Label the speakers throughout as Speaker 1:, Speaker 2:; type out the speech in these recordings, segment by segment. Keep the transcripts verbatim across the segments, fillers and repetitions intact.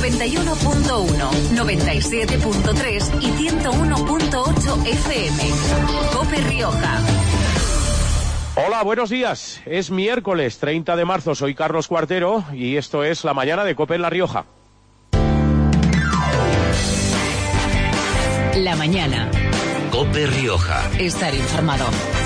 Speaker 1: noventa y uno punto uno, noventa y siete punto tres y ciento uno punto ocho F M. COPE Rioja.
Speaker 2: Hola, buenos días. Es miércoles treinta de marzo, soy Carlos Cuartero y esto es La Mañana de COPE en La Rioja.
Speaker 1: La mañana.
Speaker 3: COPE Rioja.
Speaker 1: Estar informado.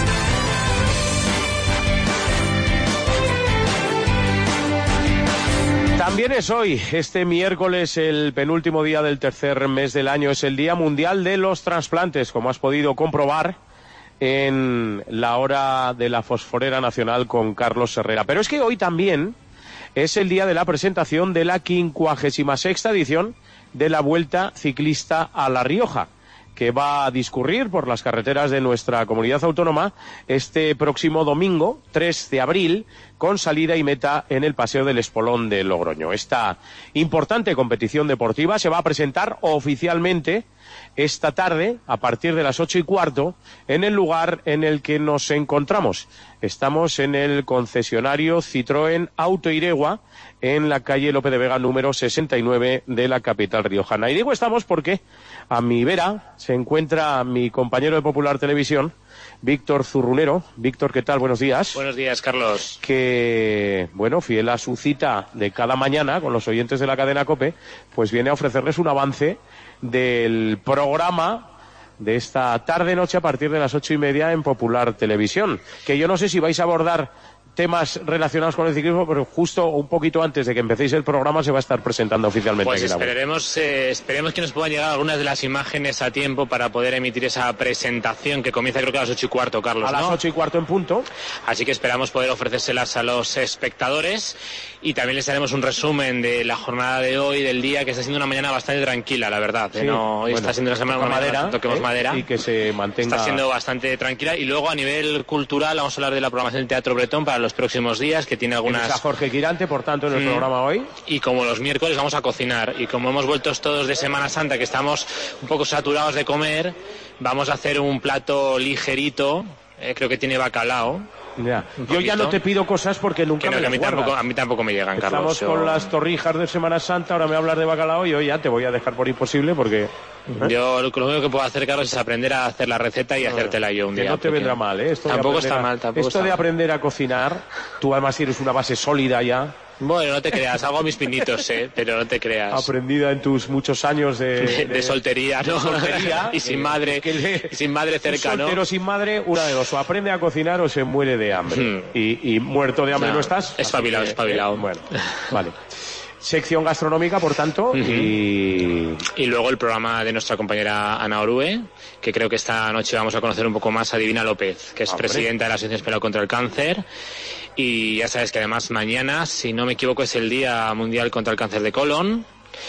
Speaker 2: También es hoy, este miércoles, el penúltimo día del tercer mes del año, es el Día Mundial de los Trasplantes, como has podido comprobar en la hora de la Fosforera Nacional con Carlos Herrera. Pero es que hoy también es el día de la presentación de la quincuagésima sexta edición de la Vuelta Ciclista a La Rioja, que va a discurrir por las carreteras de nuestra comunidad autónoma este próximo domingo, tres de abril, con salida y meta en el Paseo del Espolón de Logroño. Esta importante competición deportiva se va a presentar oficialmente esta tarde, a partir de las ocho y cuarto, en el lugar en el que nos encontramos. Estamos en el concesionario Citroën Auto Iregua, en la calle Lope de Vega número sesenta y nueve de la capital riojana. Y digo estamos porque a mi vera se encuentra mi compañero de Popular Televisión, Víctor Zurrunero. Víctor, ¿qué tal? Buenos días.
Speaker 4: Buenos días, Carlos.
Speaker 2: Que, bueno, fiel a su cita de cada mañana con los oyentes de la cadena COPE, pues viene a ofrecerles un avance del programa de esta tarde-noche a partir de las ocho y media en Popular Televisión. Que yo no sé si vais a abordar temas relacionados con el ciclismo, pero justo un poquito antes de que empecéis el programa se va a estar presentando oficialmente.
Speaker 4: Pues
Speaker 2: aquí
Speaker 4: esperaremos, eh, esperemos que nos puedan llegar algunas de las imágenes a tiempo para poder emitir esa presentación que comienza creo que a las ocho y cuarto, Carlos,
Speaker 2: A
Speaker 4: ¿no?
Speaker 2: las ocho y cuarto en punto.
Speaker 4: Así que esperamos poder ofrecérselas a los espectadores y también les haremos un resumen de la jornada de hoy, del día, que está siendo una mañana bastante tranquila, la verdad.
Speaker 2: Sí,
Speaker 4: ¿eh? No, hoy
Speaker 2: bueno,
Speaker 4: está siendo una semana
Speaker 2: toca madera,
Speaker 4: madera, toquemos
Speaker 2: ¿eh?
Speaker 4: madera.
Speaker 2: Y que se mantenga.
Speaker 4: Está siendo bastante tranquila. Y luego a nivel cultural vamos a hablar de la programación del Teatro Bretón para los próximos días, que tiene algunas...
Speaker 2: A Jorge Quirante, por tanto, en el mm. programa hoy.
Speaker 4: Y como los miércoles vamos a cocinar, y como hemos vuelto todos de Semana Santa, que estamos un poco saturados de comer, vamos a hacer un plato ligerito, eh, creo que tiene bacalao.
Speaker 2: Ya. Yo ya no te pido cosas porque nunca
Speaker 4: no,
Speaker 2: me
Speaker 4: a, mí tampoco, a mí tampoco me llegan,
Speaker 2: Estamos
Speaker 4: Carlos.
Speaker 2: Estamos con yo... las torrijas de Semana Santa, ahora me hablas de bacalao y yo ya te voy a dejar por imposible porque... ¿eh?
Speaker 4: Yo lo único que puedo hacer, Carlos, es aprender a hacer la receta y no, hacértela yo un
Speaker 2: que
Speaker 4: día.
Speaker 2: No te vendrá mal, ¿eh? Esto
Speaker 4: tampoco está
Speaker 2: a...
Speaker 4: mal, tampoco
Speaker 2: Esto
Speaker 4: está
Speaker 2: de
Speaker 4: mal.
Speaker 2: aprender a cocinar, tú además tienes una base sólida ya.
Speaker 4: Bueno, no te creas, hago mis pinitos, ¿eh? Pero no te creas.
Speaker 2: Aprendida en tus muchos años de...
Speaker 4: De, de, de soltería, ¿no?
Speaker 2: De soltería.
Speaker 4: y sin madre,
Speaker 2: le,
Speaker 4: y sin madre cerca, ¿no?
Speaker 2: Soltero sin madre, una de dos, o aprende a cocinar o se muere de hambre. Hmm. Y, y muerto de hambre no, no estás.
Speaker 4: Espabilado,
Speaker 2: que,
Speaker 4: espabilado.
Speaker 2: Eh, bueno, vale. Sección gastronómica, por tanto, uh-huh. y...
Speaker 4: Y luego el programa de nuestra compañera Ana Orue, que creo que esta noche vamos a conocer un poco más a Divina López, que es ah, presidenta de la Asociación Española contra el Cáncer. Y ya sabes que además mañana, si no me equivoco, es el Día Mundial contra el Cáncer de Colon.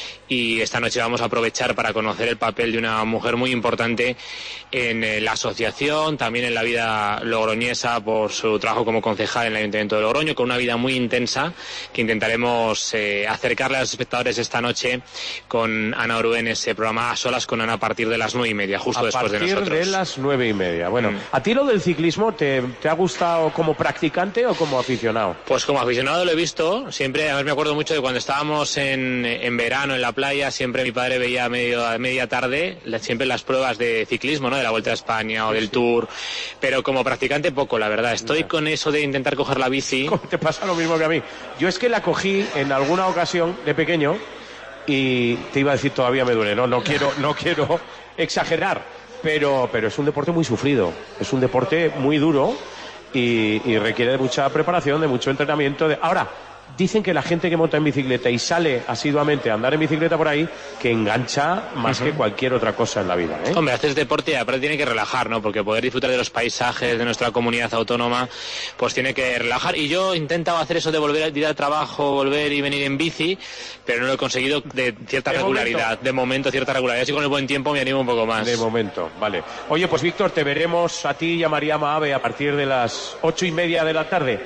Speaker 4: Y esta noche vamos a aprovechar para conocer el papel de una mujer muy importante en eh, la asociación, también en la vida logroñesa por su trabajo como concejal en el Ayuntamiento de Logroño, con una vida muy intensa que intentaremos eh, acercarle a los espectadores esta noche con Ana Orue en ese programa A Solas con Ana a partir de las nueve y media, justo
Speaker 2: a
Speaker 4: después de nosotros.
Speaker 2: A partir de las nueve y media. Bueno, mm. ¿a ti lo del ciclismo te, te ha gustado como practicante o como aficionado?
Speaker 4: Pues como aficionado lo he visto, siempre, además me acuerdo mucho de cuando estábamos en, en verano en la playa, siempre mi padre veía a, medio, a media tarde siempre las pruebas de ciclismo, ¿no? De la Vuelta a España o del sí. Tour, pero como practicante poco, la verdad. Estoy ya. con eso de intentar coger la bici.
Speaker 2: Te pasa lo mismo que a mí. Yo es que la cogí en alguna ocasión de pequeño y te iba a decir todavía me duele, no, no quiero, no quiero exagerar, pero, pero es un deporte muy sufrido, es un deporte muy duro y, y requiere de mucha preparación, de mucho entrenamiento. De... Ahora, dicen que la gente que monta en bicicleta y sale asiduamente a andar en bicicleta por ahí, que engancha más uh-huh. que cualquier otra cosa en la vida, ¿eh?
Speaker 4: Hombre, haces deporte y aparte tiene que relajar, ¿no? Porque poder disfrutar de los paisajes de nuestra comunidad autónoma, pues tiene que relajar. Y yo he intentado hacer eso de volver a ir al trabajo, volver y venir en bici, pero no lo he conseguido de cierta de regularidad. Momento. De momento, cierta regularidad. Así con el buen tiempo me animo un poco más.
Speaker 2: De momento, vale. Oye, pues Víctor, te veremos a ti y a María Maave a partir de las ocho y media de la tarde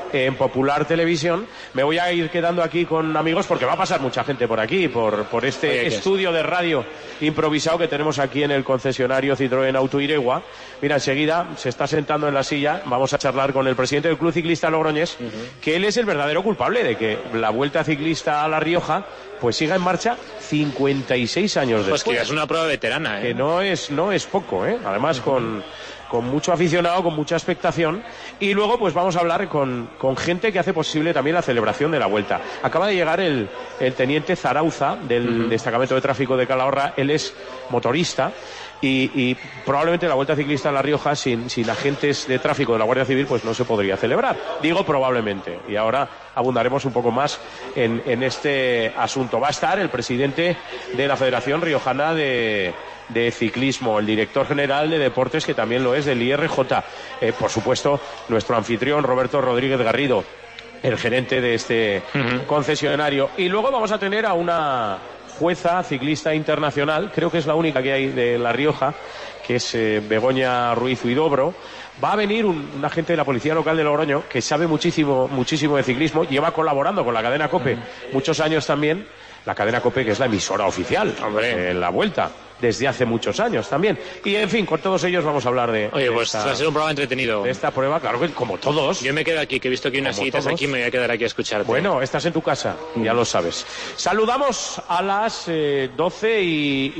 Speaker 2: en Popular Televisión. Me voy a ir quedando aquí con amigos porque va a pasar mucha gente por aquí, por, por este Oye, estudio es? de radio improvisado que tenemos aquí en el concesionario Citroën Auto Iregua. Mira, enseguida se está sentando en la silla, vamos a charlar con el presidente del Club Ciclista Logroñés, uh-huh. que él es el verdadero culpable de que la Vuelta Ciclista a La Rioja pues siga en marcha cincuenta y seis años después.
Speaker 4: Pues que es una prueba veterana, ¿eh?
Speaker 2: Que no es, no es poco, ¿eh? Además uh-huh. con... con mucho aficionado, con mucha expectación, y luego pues vamos a hablar con, con gente que hace posible también la celebración de la Vuelta. Acaba de llegar el, el teniente Zarauza del uh-huh. destacamento de tráfico de Calahorra. Él es motorista y, y probablemente la Vuelta Ciclista a La Rioja sin, sin agentes de tráfico de la Guardia Civil pues no se podría celebrar. Digo probablemente, y ahora abundaremos un poco más en, en este asunto. Va a estar el presidente de la Federación Riojana de de Ciclismo, el director general de Deportes, que también lo es, del I R J. Eh, por supuesto, nuestro anfitrión, Roberto Rodríguez Garrido, el gerente de este uh-huh. concesionario. Y luego vamos a tener a una jueza ciclista internacional, creo que es la única que hay de La Rioja, que es eh, Begoña Ruiz Huidobro. Va a venir un, un agente de la Policía Local de Logroño que sabe muchísimo, muchísimo de ciclismo, lleva colaborando con la cadena COPE uh-huh. muchos años también, la cadena COPE, que es la emisora oficial de la Vuelta, desde hace muchos años también. Y en fin, con todos ellos vamos a hablar de...
Speaker 4: Oye, pues
Speaker 2: esta,
Speaker 4: va a ser un programa entretenido.
Speaker 2: De esta prueba, claro que como todos.
Speaker 4: Yo me quedo aquí, que he visto que hay unas sillitas aquí, me voy a quedar aquí a escucharte.
Speaker 2: Bueno, estás en tu casa, mm. ya lo sabes. Saludamos a las eh, doce y,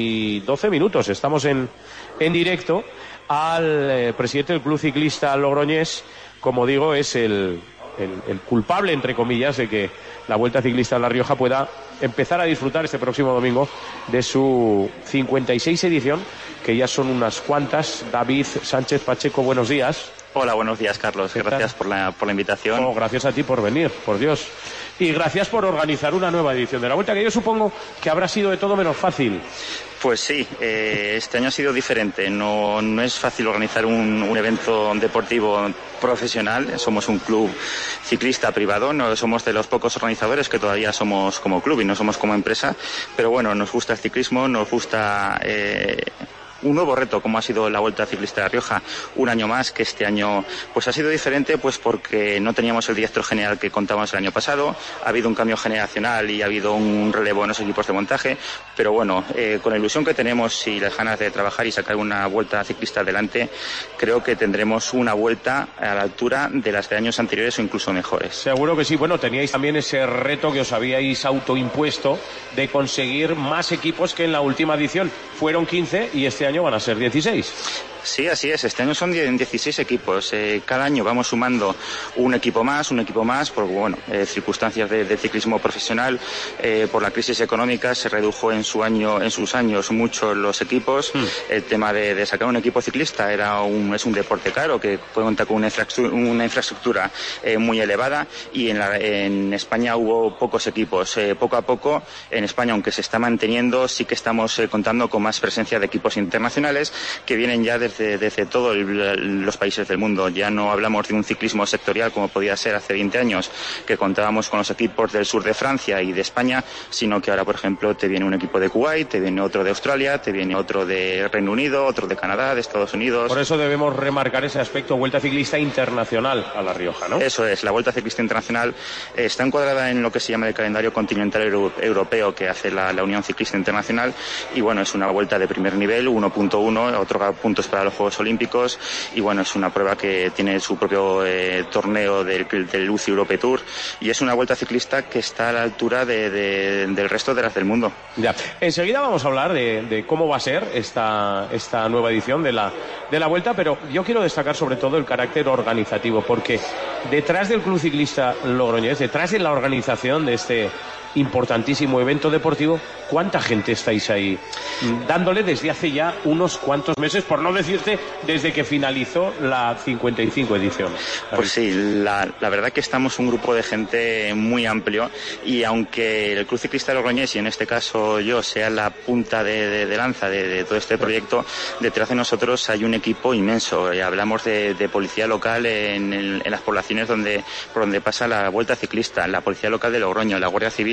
Speaker 2: y doce minutos. Estamos en, en directo al eh, presidente del Club Ciclista Logroñés. Como digo, es el, el, el culpable, entre comillas, de que la Vuelta Ciclista a La Rioja pueda empezar a disfrutar este próximo domingo de su cincuenta y seis edición, que ya son unas cuantas. David Sánchez Pacheco, buenos días.
Speaker 5: Hola, buenos días, Carlos. Gracias por la, por la invitación.
Speaker 2: Oh, gracias a ti por venir, por Dios. Y gracias por organizar una nueva edición de la Vuelta, que yo supongo que habrá sido de todo menos fácil.
Speaker 5: Pues sí, eh, este año ha sido diferente. No, no es fácil organizar un, un evento deportivo profesional. Somos un club ciclista privado, no somos de los pocos organizadores que todavía somos como club y no somos como empresa. Pero bueno, nos gusta el ciclismo, nos gusta... Eh, un nuevo reto como ha sido la Vuelta Ciclista de La Rioja, un año más, que este año pues ha sido diferente pues porque no teníamos el director general que contábamos el año pasado, ha habido un cambio generacional y ha habido un relevo en los equipos de montaje, pero bueno, eh, con la ilusión que tenemos y las ganas de trabajar y sacar una Vuelta Ciclista adelante, creo que tendremos una vuelta a la altura de las de años anteriores o incluso mejores.
Speaker 2: Seguro que sí. Bueno, teníais también ese reto que os habíais autoimpuesto de conseguir más equipos que en la última edición. Fueron quince y este año van a ser dieciséis.
Speaker 5: Sí, así es. Este año son dieciséis equipos. Eh, cada año vamos sumando un equipo más, un equipo más, por bueno, eh, circunstancias de, de ciclismo profesional. Eh, por la crisis económica se redujo en su año, en sus años mucho los equipos. Mm. El tema de, de sacar un equipo ciclista era un, es un deporte caro que cuenta con una infraestructura, una infraestructura eh, muy elevada y en, la, en España hubo pocos equipos. Eh, poco a poco en España, aunque se está manteniendo, sí que estamos eh, contando con más presencia de equipos internacionales que vienen ya desde desde todos los países del mundo. Ya no hablamos de un ciclismo sectorial como podía ser hace veinte años, que contábamos con los equipos del sur de Francia y de España, sino que ahora, por ejemplo, te viene un equipo de Kuwait, te viene otro de Australia, te viene otro de Reino Unido, otro de Canadá, de Estados Unidos.
Speaker 2: Por eso debemos remarcar ese aspecto, Vuelta Ciclista Internacional a La Rioja, ¿no?
Speaker 5: Eso es, la Vuelta Ciclista Internacional eh, está encuadrada en lo que se llama el calendario continental euro, europeo que hace la, la Unión Ciclista Internacional y bueno, es una vuelta de primer nivel, uno punto uno, otorga puntos para los Juegos Olímpicos y bueno, es una prueba que tiene su propio eh, torneo del, del U C I Europe Tour y es una vuelta ciclista que está a la altura de, de, del resto de las del mundo.
Speaker 2: Ya, enseguida vamos a hablar de, de cómo va a ser esta, esta nueva edición de la, de la vuelta, pero yo quiero destacar sobre todo el carácter organizativo, porque detrás del Club Ciclista Logroñés, detrás de la organización de este importantísimo evento deportivo, ¿cuánta gente estáis ahí dándole desde hace ya unos cuantos meses, por no decirte desde que finalizó la cincuenta y cinco edición?
Speaker 5: Pues sí, la, la verdad que estamos un grupo de gente muy amplio y aunque el Club Ciclista Logroñés y en este caso yo sea la punta de, de, de lanza de, de todo este proyecto, detrás de nosotros hay un equipo inmenso. Hablamos de, de policía local en, en, en las poblaciones donde, por donde pasa la vuelta ciclista, la policía local de Logroño, la Guardia Civil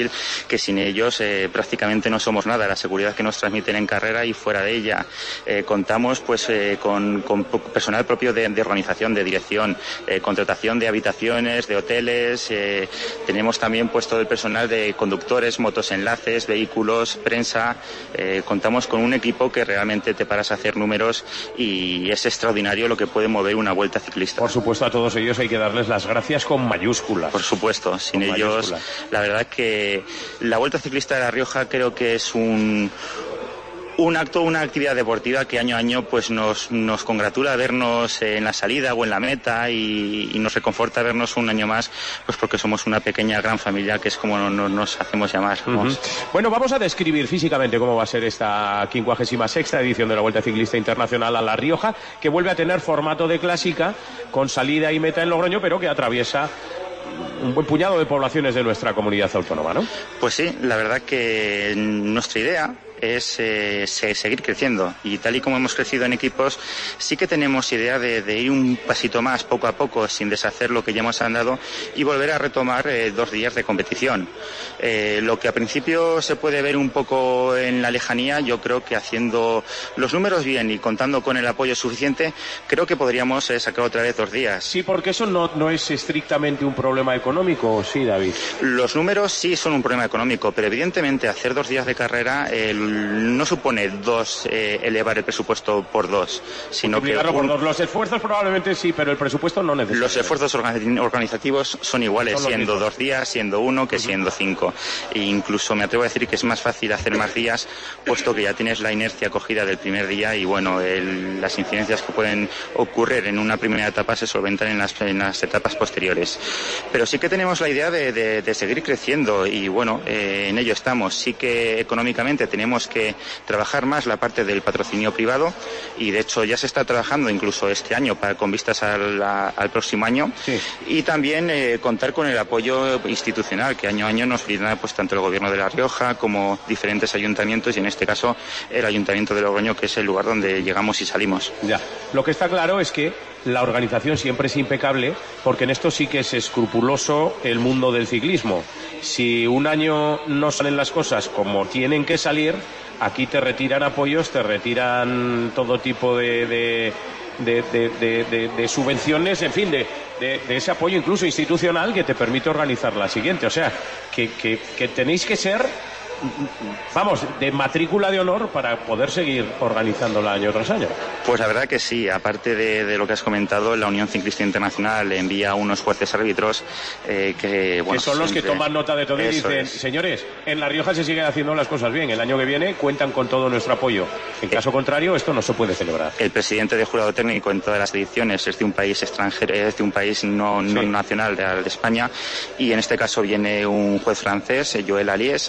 Speaker 5: decir que sin ellos eh, prácticamente no somos nada. La seguridad que nos transmiten en carrera y fuera de ella. Eh, contamos pues eh, con, con personal propio de, de organización, de dirección, eh, contratación de habitaciones, de hoteles. Eh, tenemos también pues todo el personal de conductores, motosenlaces, vehículos, prensa. Eh, contamos con un equipo que realmente te paras a hacer números y es extraordinario lo que puede mover una vuelta ciclista.
Speaker 2: Por supuesto, a todos ellos hay que darles las gracias con mayúsculas.
Speaker 5: Por supuesto, sin
Speaker 2: con
Speaker 5: ellos,
Speaker 2: mayúsculas.
Speaker 5: La verdad que la Vuelta Ciclista de La Rioja creo que es un un acto, una actividad deportiva que año a año pues nos, nos congratula vernos en la salida o en la meta y, y nos reconforta vernos un año más, pues porque somos una pequeña gran familia, que es como nos, nos hacemos llamar.
Speaker 2: Uh-huh. Bueno, vamos a describir físicamente cómo va a ser esta quincuagésima sexta edición de la Vuelta Ciclista Internacional a La Rioja, que vuelve a tener formato de clásica, con salida y meta en Logroño, pero que atraviesa un buen puñado de poblaciones de nuestra comunidad autónoma, ¿no?
Speaker 5: Pues sí, la verdad que nuestra idea es eh, seguir creciendo, y tal y como hemos crecido en equipos, sí que tenemos idea de, de ir un pasito más poco a poco, sin deshacer lo que ya hemos andado, y volver a retomar eh, dos días de competición. Eh, lo que a principio se puede ver un poco en la lejanía, yo creo que haciendo los números bien y contando con el apoyo suficiente, creo que podríamos eh, sacar otra vez dos días.
Speaker 2: Sí, porque eso no, no es estrictamente un problema económico, ¿o sí, David?
Speaker 5: Los números sí son un problema económico, pero evidentemente hacer dos días de carrera el no supone dos eh, elevar el presupuesto por dos, sino que un...
Speaker 2: por dos. Los esfuerzos probablemente sí, pero el presupuesto no necesariamente.
Speaker 5: Los esfuerzos organizativos son iguales, son siendo dos días, siendo uno, que uh-huh. siendo cinco. E incluso me atrevo a decir que es más fácil hacer más días, puesto que ya tienes la inercia cogida del primer día y bueno, el, las incidencias que pueden ocurrir en una primera etapa se solventan en las, en las etapas posteriores. Pero sí que tenemos la idea de, de, de seguir creciendo y bueno, eh, en ello estamos. Sí que económicamente tenemos que trabajar más la parte del patrocinio privado y de hecho ya se está trabajando incluso este año para, con vistas al, a, al próximo año sí. y también eh, contar con el apoyo institucional que año a año nos brinda pues tanto el gobierno de La Rioja como diferentes ayuntamientos y en este caso el ayuntamiento de Logroño, que es el lugar donde llegamos y salimos.
Speaker 2: Ya, lo que está claro es que la organización siempre es impecable, porque en esto sí que es escrupuloso el mundo del ciclismo. Si un año no salen las cosas como tienen que salir, aquí te retiran apoyos, te retiran todo tipo de, de, de, de, de, de, de subvenciones, en fin, de, de, de ese apoyo incluso institucional que te permite organizar la siguiente. O sea, que, que, que tenéis que ser, vamos, de matrícula de honor para poder seguir organizándola año tras año.
Speaker 5: Pues la verdad que sí, aparte de, de lo que has comentado, la Unión Ciclista Internacional envía unos jueces árbitros eh, que, bueno,
Speaker 2: que son los
Speaker 5: siempre...
Speaker 2: que toman nota de todo y dicen, es. señores, en La Rioja se siguen haciendo las cosas bien, el año que viene cuentan con todo nuestro apoyo. En caso contrario, esto no se puede celebrar.
Speaker 5: El presidente de jurado técnico en todas las ediciones es de un país extranjero, es de un país no, no sí. nacional de, de España, y en este caso viene un juez francés, Joël Aliès,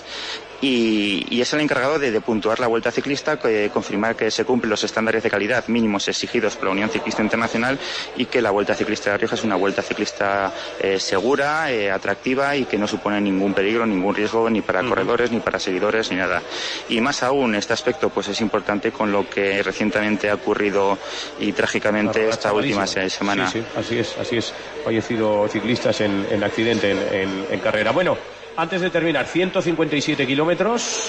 Speaker 5: Y, y es el encargado de, de puntuar la Vuelta Ciclista, que, confirmar que se cumplen los estándares de calidad mínimos exigidos por la Unión Ciclista Internacional y que la Vuelta Ciclista de La Rioja es una vuelta ciclista eh, segura, eh, atractiva y que no supone ningún peligro, ningún riesgo ni para uh-huh. corredores, ni para seguidores, ni nada. Y más aún, este aspecto pues es importante con lo que recientemente ha ocurrido y trágicamente esta última semana.
Speaker 2: Sí, sí, así es, así es. Fallecido ciclistas en, en accidente en, en, en carrera. Bueno, antes de terminar, ciento cincuenta y siete kilómetros.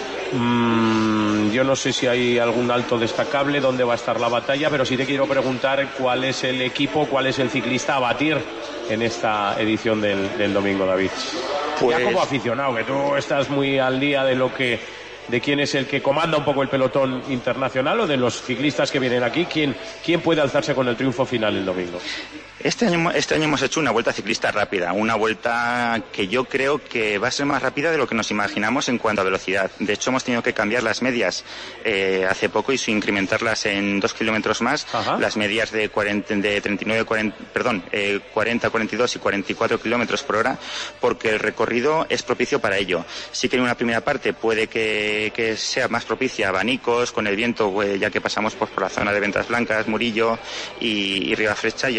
Speaker 2: Mm, yo no sé si hay algún alto destacable, dónde va a estar la batalla, pero sí te quiero preguntar cuál es el equipo, cuál es el ciclista a batir en esta edición del, del domingo, David. Pues... Ya como aficionado, que tú estás muy al día de lo que... de quién es el que comanda un poco el pelotón internacional o de los ciclistas que vienen aquí, ¿quién, quién puede alzarse con el triunfo final el domingo?
Speaker 5: Este año, este año hemos hecho una vuelta ciclista rápida, una vuelta que yo creo que va a ser más rápida de lo que nos imaginamos en cuanto a velocidad. De hecho, hemos tenido que cambiar las medias eh, hace poco y incrementarlas en dos kilómetros más. Ajá. Las medias de, cuarenta, de treinta y nueve, cuarenta, perdón, eh, cuarenta, cuarenta y dos y cuarenta y cuatro kilómetros por hora, porque el recorrido es propicio para ello. Sí que en una primera parte puede que, que sea más propicia a abanicos, con el viento, eh, ya que pasamos pues, por la zona de Ventas Blancas, Murillo y, y Ribafrecha, y esa zona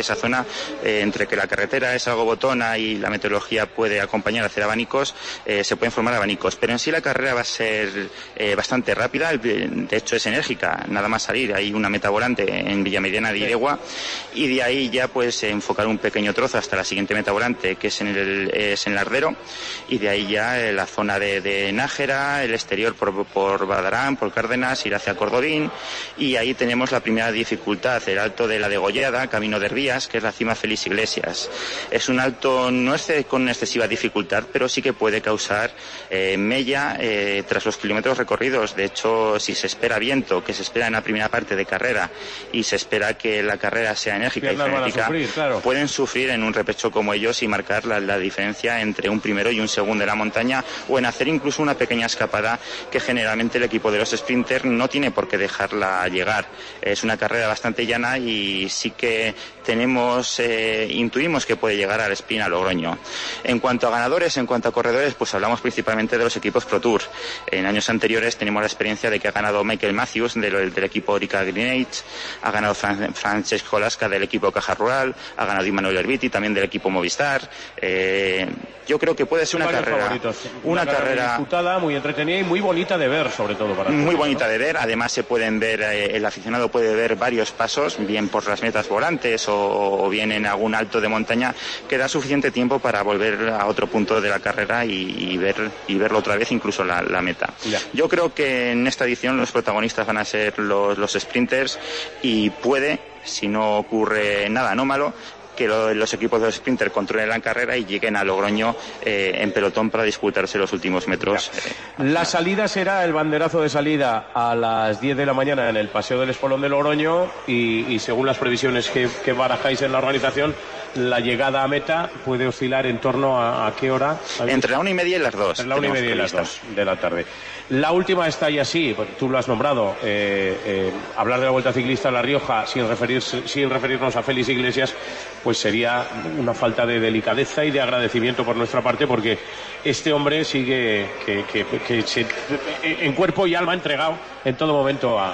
Speaker 5: eh, entre que la carretera es algo botona y la meteorología puede acompañar a hacer abanicos, eh, se pueden formar abanicos. Pero en sí la carrera va a ser eh, bastante rápida, de hecho es enérgica, nada más salir. Hay una meta volante en Villamediana de Iregua y de ahí ya pues enfocar un pequeño trozo hasta la siguiente meta volante, que es en el, es en el Ardero, y de ahí ya eh, la zona de, de Nájera, el exterior por, por Badarán, por Cárdenas, ir hacia Cordobín, y ahí tenemos la primera dificultad, el alto de la Degollada, camino de Rías, que es la cima Félix Iglesias. Es un alto, no es con excesiva dificultad, pero sí que puede causar eh, mella eh, tras los kilómetros recorridos. De hecho, si se espera viento, que se espera en la primera parte de carrera, y se espera que la carrera sea enérgica y frenética, sufrir, claro. pueden sufrir en un repecho como ellos y marcar la, la diferencia entre un primero y un segundo en la montaña, o en hacer incluso una pequeña escapada que generalmente el equipo de los sprinters no tiene por qué dejarla llegar. Es una carrera bastante llana y sí que tenemos, eh, intuimos que puede llegar al sprint a Logroño. En cuanto a ganadores, en cuanto a corredores, pues hablamos principalmente de los equipos Pro Tour. En años anteriores tenemos la experiencia de que ha ganado Michael Matthews del, del equipo Orica Green Age, ha ganado Fran, Francesco Lasca del equipo Caja Rural, ha ganado Immanuel Herbiti también del equipo Movistar. Eh, yo creo que puede ser una carrera, una,
Speaker 2: una carrera,
Speaker 5: carrera
Speaker 2: disputada, muy entretenida y muy bonita de ver, sobre todo para
Speaker 5: muy
Speaker 2: todos,
Speaker 5: bonita
Speaker 2: ¿no?
Speaker 5: de ver. Además se pueden ver, eh, el aficionado puede ver varios pasos, bien por las metas volantes o, o bien en algún alto de montaña, que da suficiente tiempo para volver a otro punto de la carrera y, y ver y verlo otra vez, incluso la, la meta. Ya. Yo creo que en esta edición los protagonistas van a ser los, los sprinters, y puede, si no ocurre nada anómalo, que lo, los equipos de los sprinters controlen la carrera y lleguen a Logroño eh, en pelotón para disputarse los últimos metros.
Speaker 2: Eh, la salida será el banderazo de salida a las diez de la mañana en el Paseo del Espolón de Logroño y, y según las previsiones que, que barajáis en la organización, la llegada a meta puede oscilar en torno a, a qué hora.
Speaker 5: Entre la una y media y las dos.
Speaker 2: Entre la una y media y las dos de la tarde. La última está ahí así, tú lo has nombrado, eh, eh, hablar de la Vuelta Ciclista a La Rioja sin, referirse, sin referirnos a Félix Iglesias, pues sería una falta de delicadeza y de agradecimiento por nuestra parte, porque este hombre sigue que, que, que se, en cuerpo y alma entregado en todo momento a,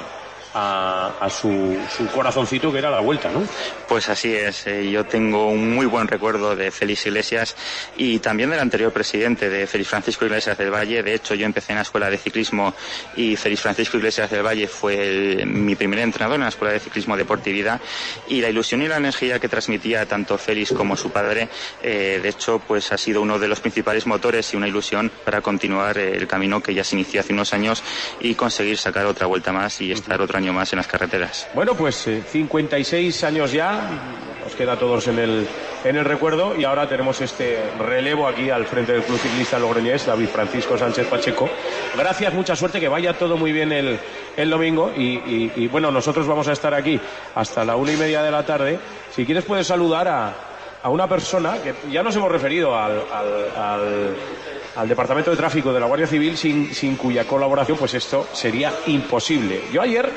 Speaker 2: a, a su, su corazoncito, que era la Vuelta, ¿no?
Speaker 5: Pues así es, eh, yo tengo un muy buen recuerdo de Félix Iglesias y también del anterior presidente, de Félix Francisco Iglesias del Valle. De hecho, yo empecé en la escuela de ciclismo y Félix Francisco Iglesias del Valle fue el, mi primer entrenador en la escuela de ciclismo Deportividad, y la ilusión y la energía que transmitía tanto Félix como su padre, eh, de hecho, pues ha sido uno de los principales motores y una ilusión para continuar eh, el camino que ya se inició hace unos años y conseguir sacar otra vuelta más y estar otro año más en las carreteras.
Speaker 2: Bueno, pues eh, cincuenta y seis años ya, nos queda a todos en el, en el recuerdo, y ahora tenemos este relevo aquí al frente del Club Ciclista Logroñés, David Francisco Sánchez Pacheco. Gracias, mucha suerte, que vaya todo muy bien el, el domingo y, y, y bueno, nosotros vamos a estar aquí hasta la una y media de la tarde. Si quieres puedes saludar a, a una persona que ya nos hemos referido al, al, al al Departamento de Tráfico de la Guardia Civil, sin, sin cuya colaboración pues esto sería imposible. Yo ayer,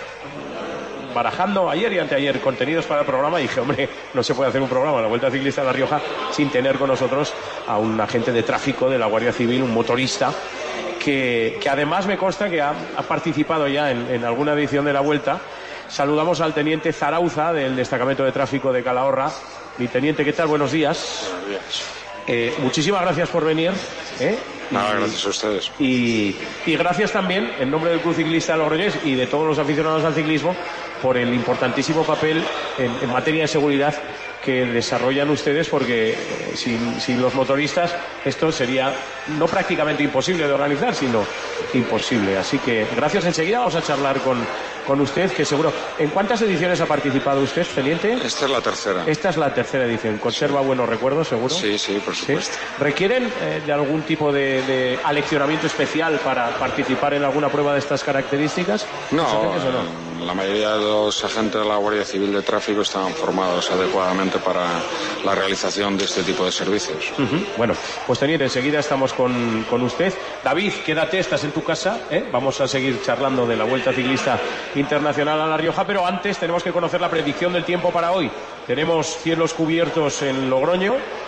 Speaker 2: barajando ayer y anteayer contenidos para el programa, dije, hombre, no se puede hacer un programa de la Vuelta Ciclista de La Rioja sin tener con nosotros a un agente de tráfico de la Guardia Civil, un motorista, que, que además me consta que ha, ha participado ya en, en alguna edición de la Vuelta. Saludamos al teniente Zarauza del Destacamento de Tráfico de Calahorra. Mi teniente, ¿qué tal? Buenos días.
Speaker 6: Buenos días.
Speaker 2: Eh, muchísimas gracias por venir. ¿eh?
Speaker 6: Nada, gracias a ustedes.
Speaker 2: Y, y gracias también, en nombre del Club Ciclista Logroñés y de todos los aficionados al ciclismo, por el importantísimo papel en, en materia de seguridad que desarrollan ustedes, porque eh, sin, sin los motoristas esto sería no prácticamente imposible de organizar, sino imposible. Así que gracias. Enseguida vamos a charlar con, con usted, que seguro... ¿En cuántas ediciones ha participado usted, teniente?
Speaker 6: Esta es la tercera.
Speaker 2: Esta es la tercera edición. ¿Conserva sí. buenos recuerdos, seguro?
Speaker 6: Sí, sí, por supuesto.
Speaker 2: ¿Sí? ¿Requieren eh, de algún tipo de, de aleccionamiento especial para participar en alguna prueba de estas características?
Speaker 6: No, no, la mayoría de los agentes de la Guardia Civil de Tráfico están formados adecuadamente para la realización de este tipo de servicios.
Speaker 2: Uh-huh. Bueno, pues teniente, enseguida estamos con, con usted. David, quédate, estás en tu casa, ¿eh? Vamos a seguir charlando de la Vuelta Ciclista Internacional a La Rioja, pero antes tenemos que conocer la predicción del tiempo para hoy. Tenemos cielos cubiertos en Logroño,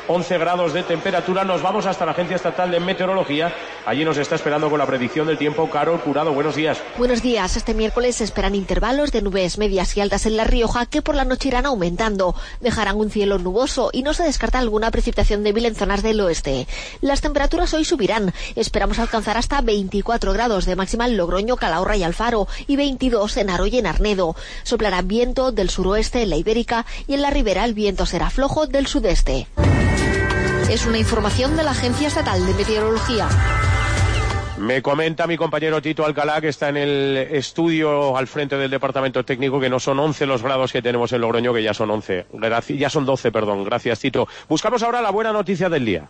Speaker 2: once grados de temperatura. Nos vamos hasta la Agencia Estatal de Meteorología. Allí nos está esperando con la predicción del tiempo Carol Curado. Buenos días.
Speaker 7: Buenos días. Este miércoles se esperan intervalos de nubes medias y altas en La Rioja que por la noche irán aumentando. Dejarán un cielo nuboso y no se descarta alguna precipitación débil en zonas del oeste. Las temperaturas hoy subirán. Esperamos alcanzar hasta veinticuatro grados de máxima en Logroño, Calahorra y Alfaro y veintidós en Aro y en Arnedo. Soplará viento del suroeste en la Ibérica y en la Ribera el viento será flojo del sudeste. Es una información de la Agencia Estatal de Meteorología.
Speaker 2: Me comenta mi compañero Tito Alcalá, que está en el estudio al frente del departamento técnico, que no son once los grados que tenemos en Logroño, que ya son once. Ya son doce, perdón. Gracias, Tito. Buscamos ahora la buena noticia del día.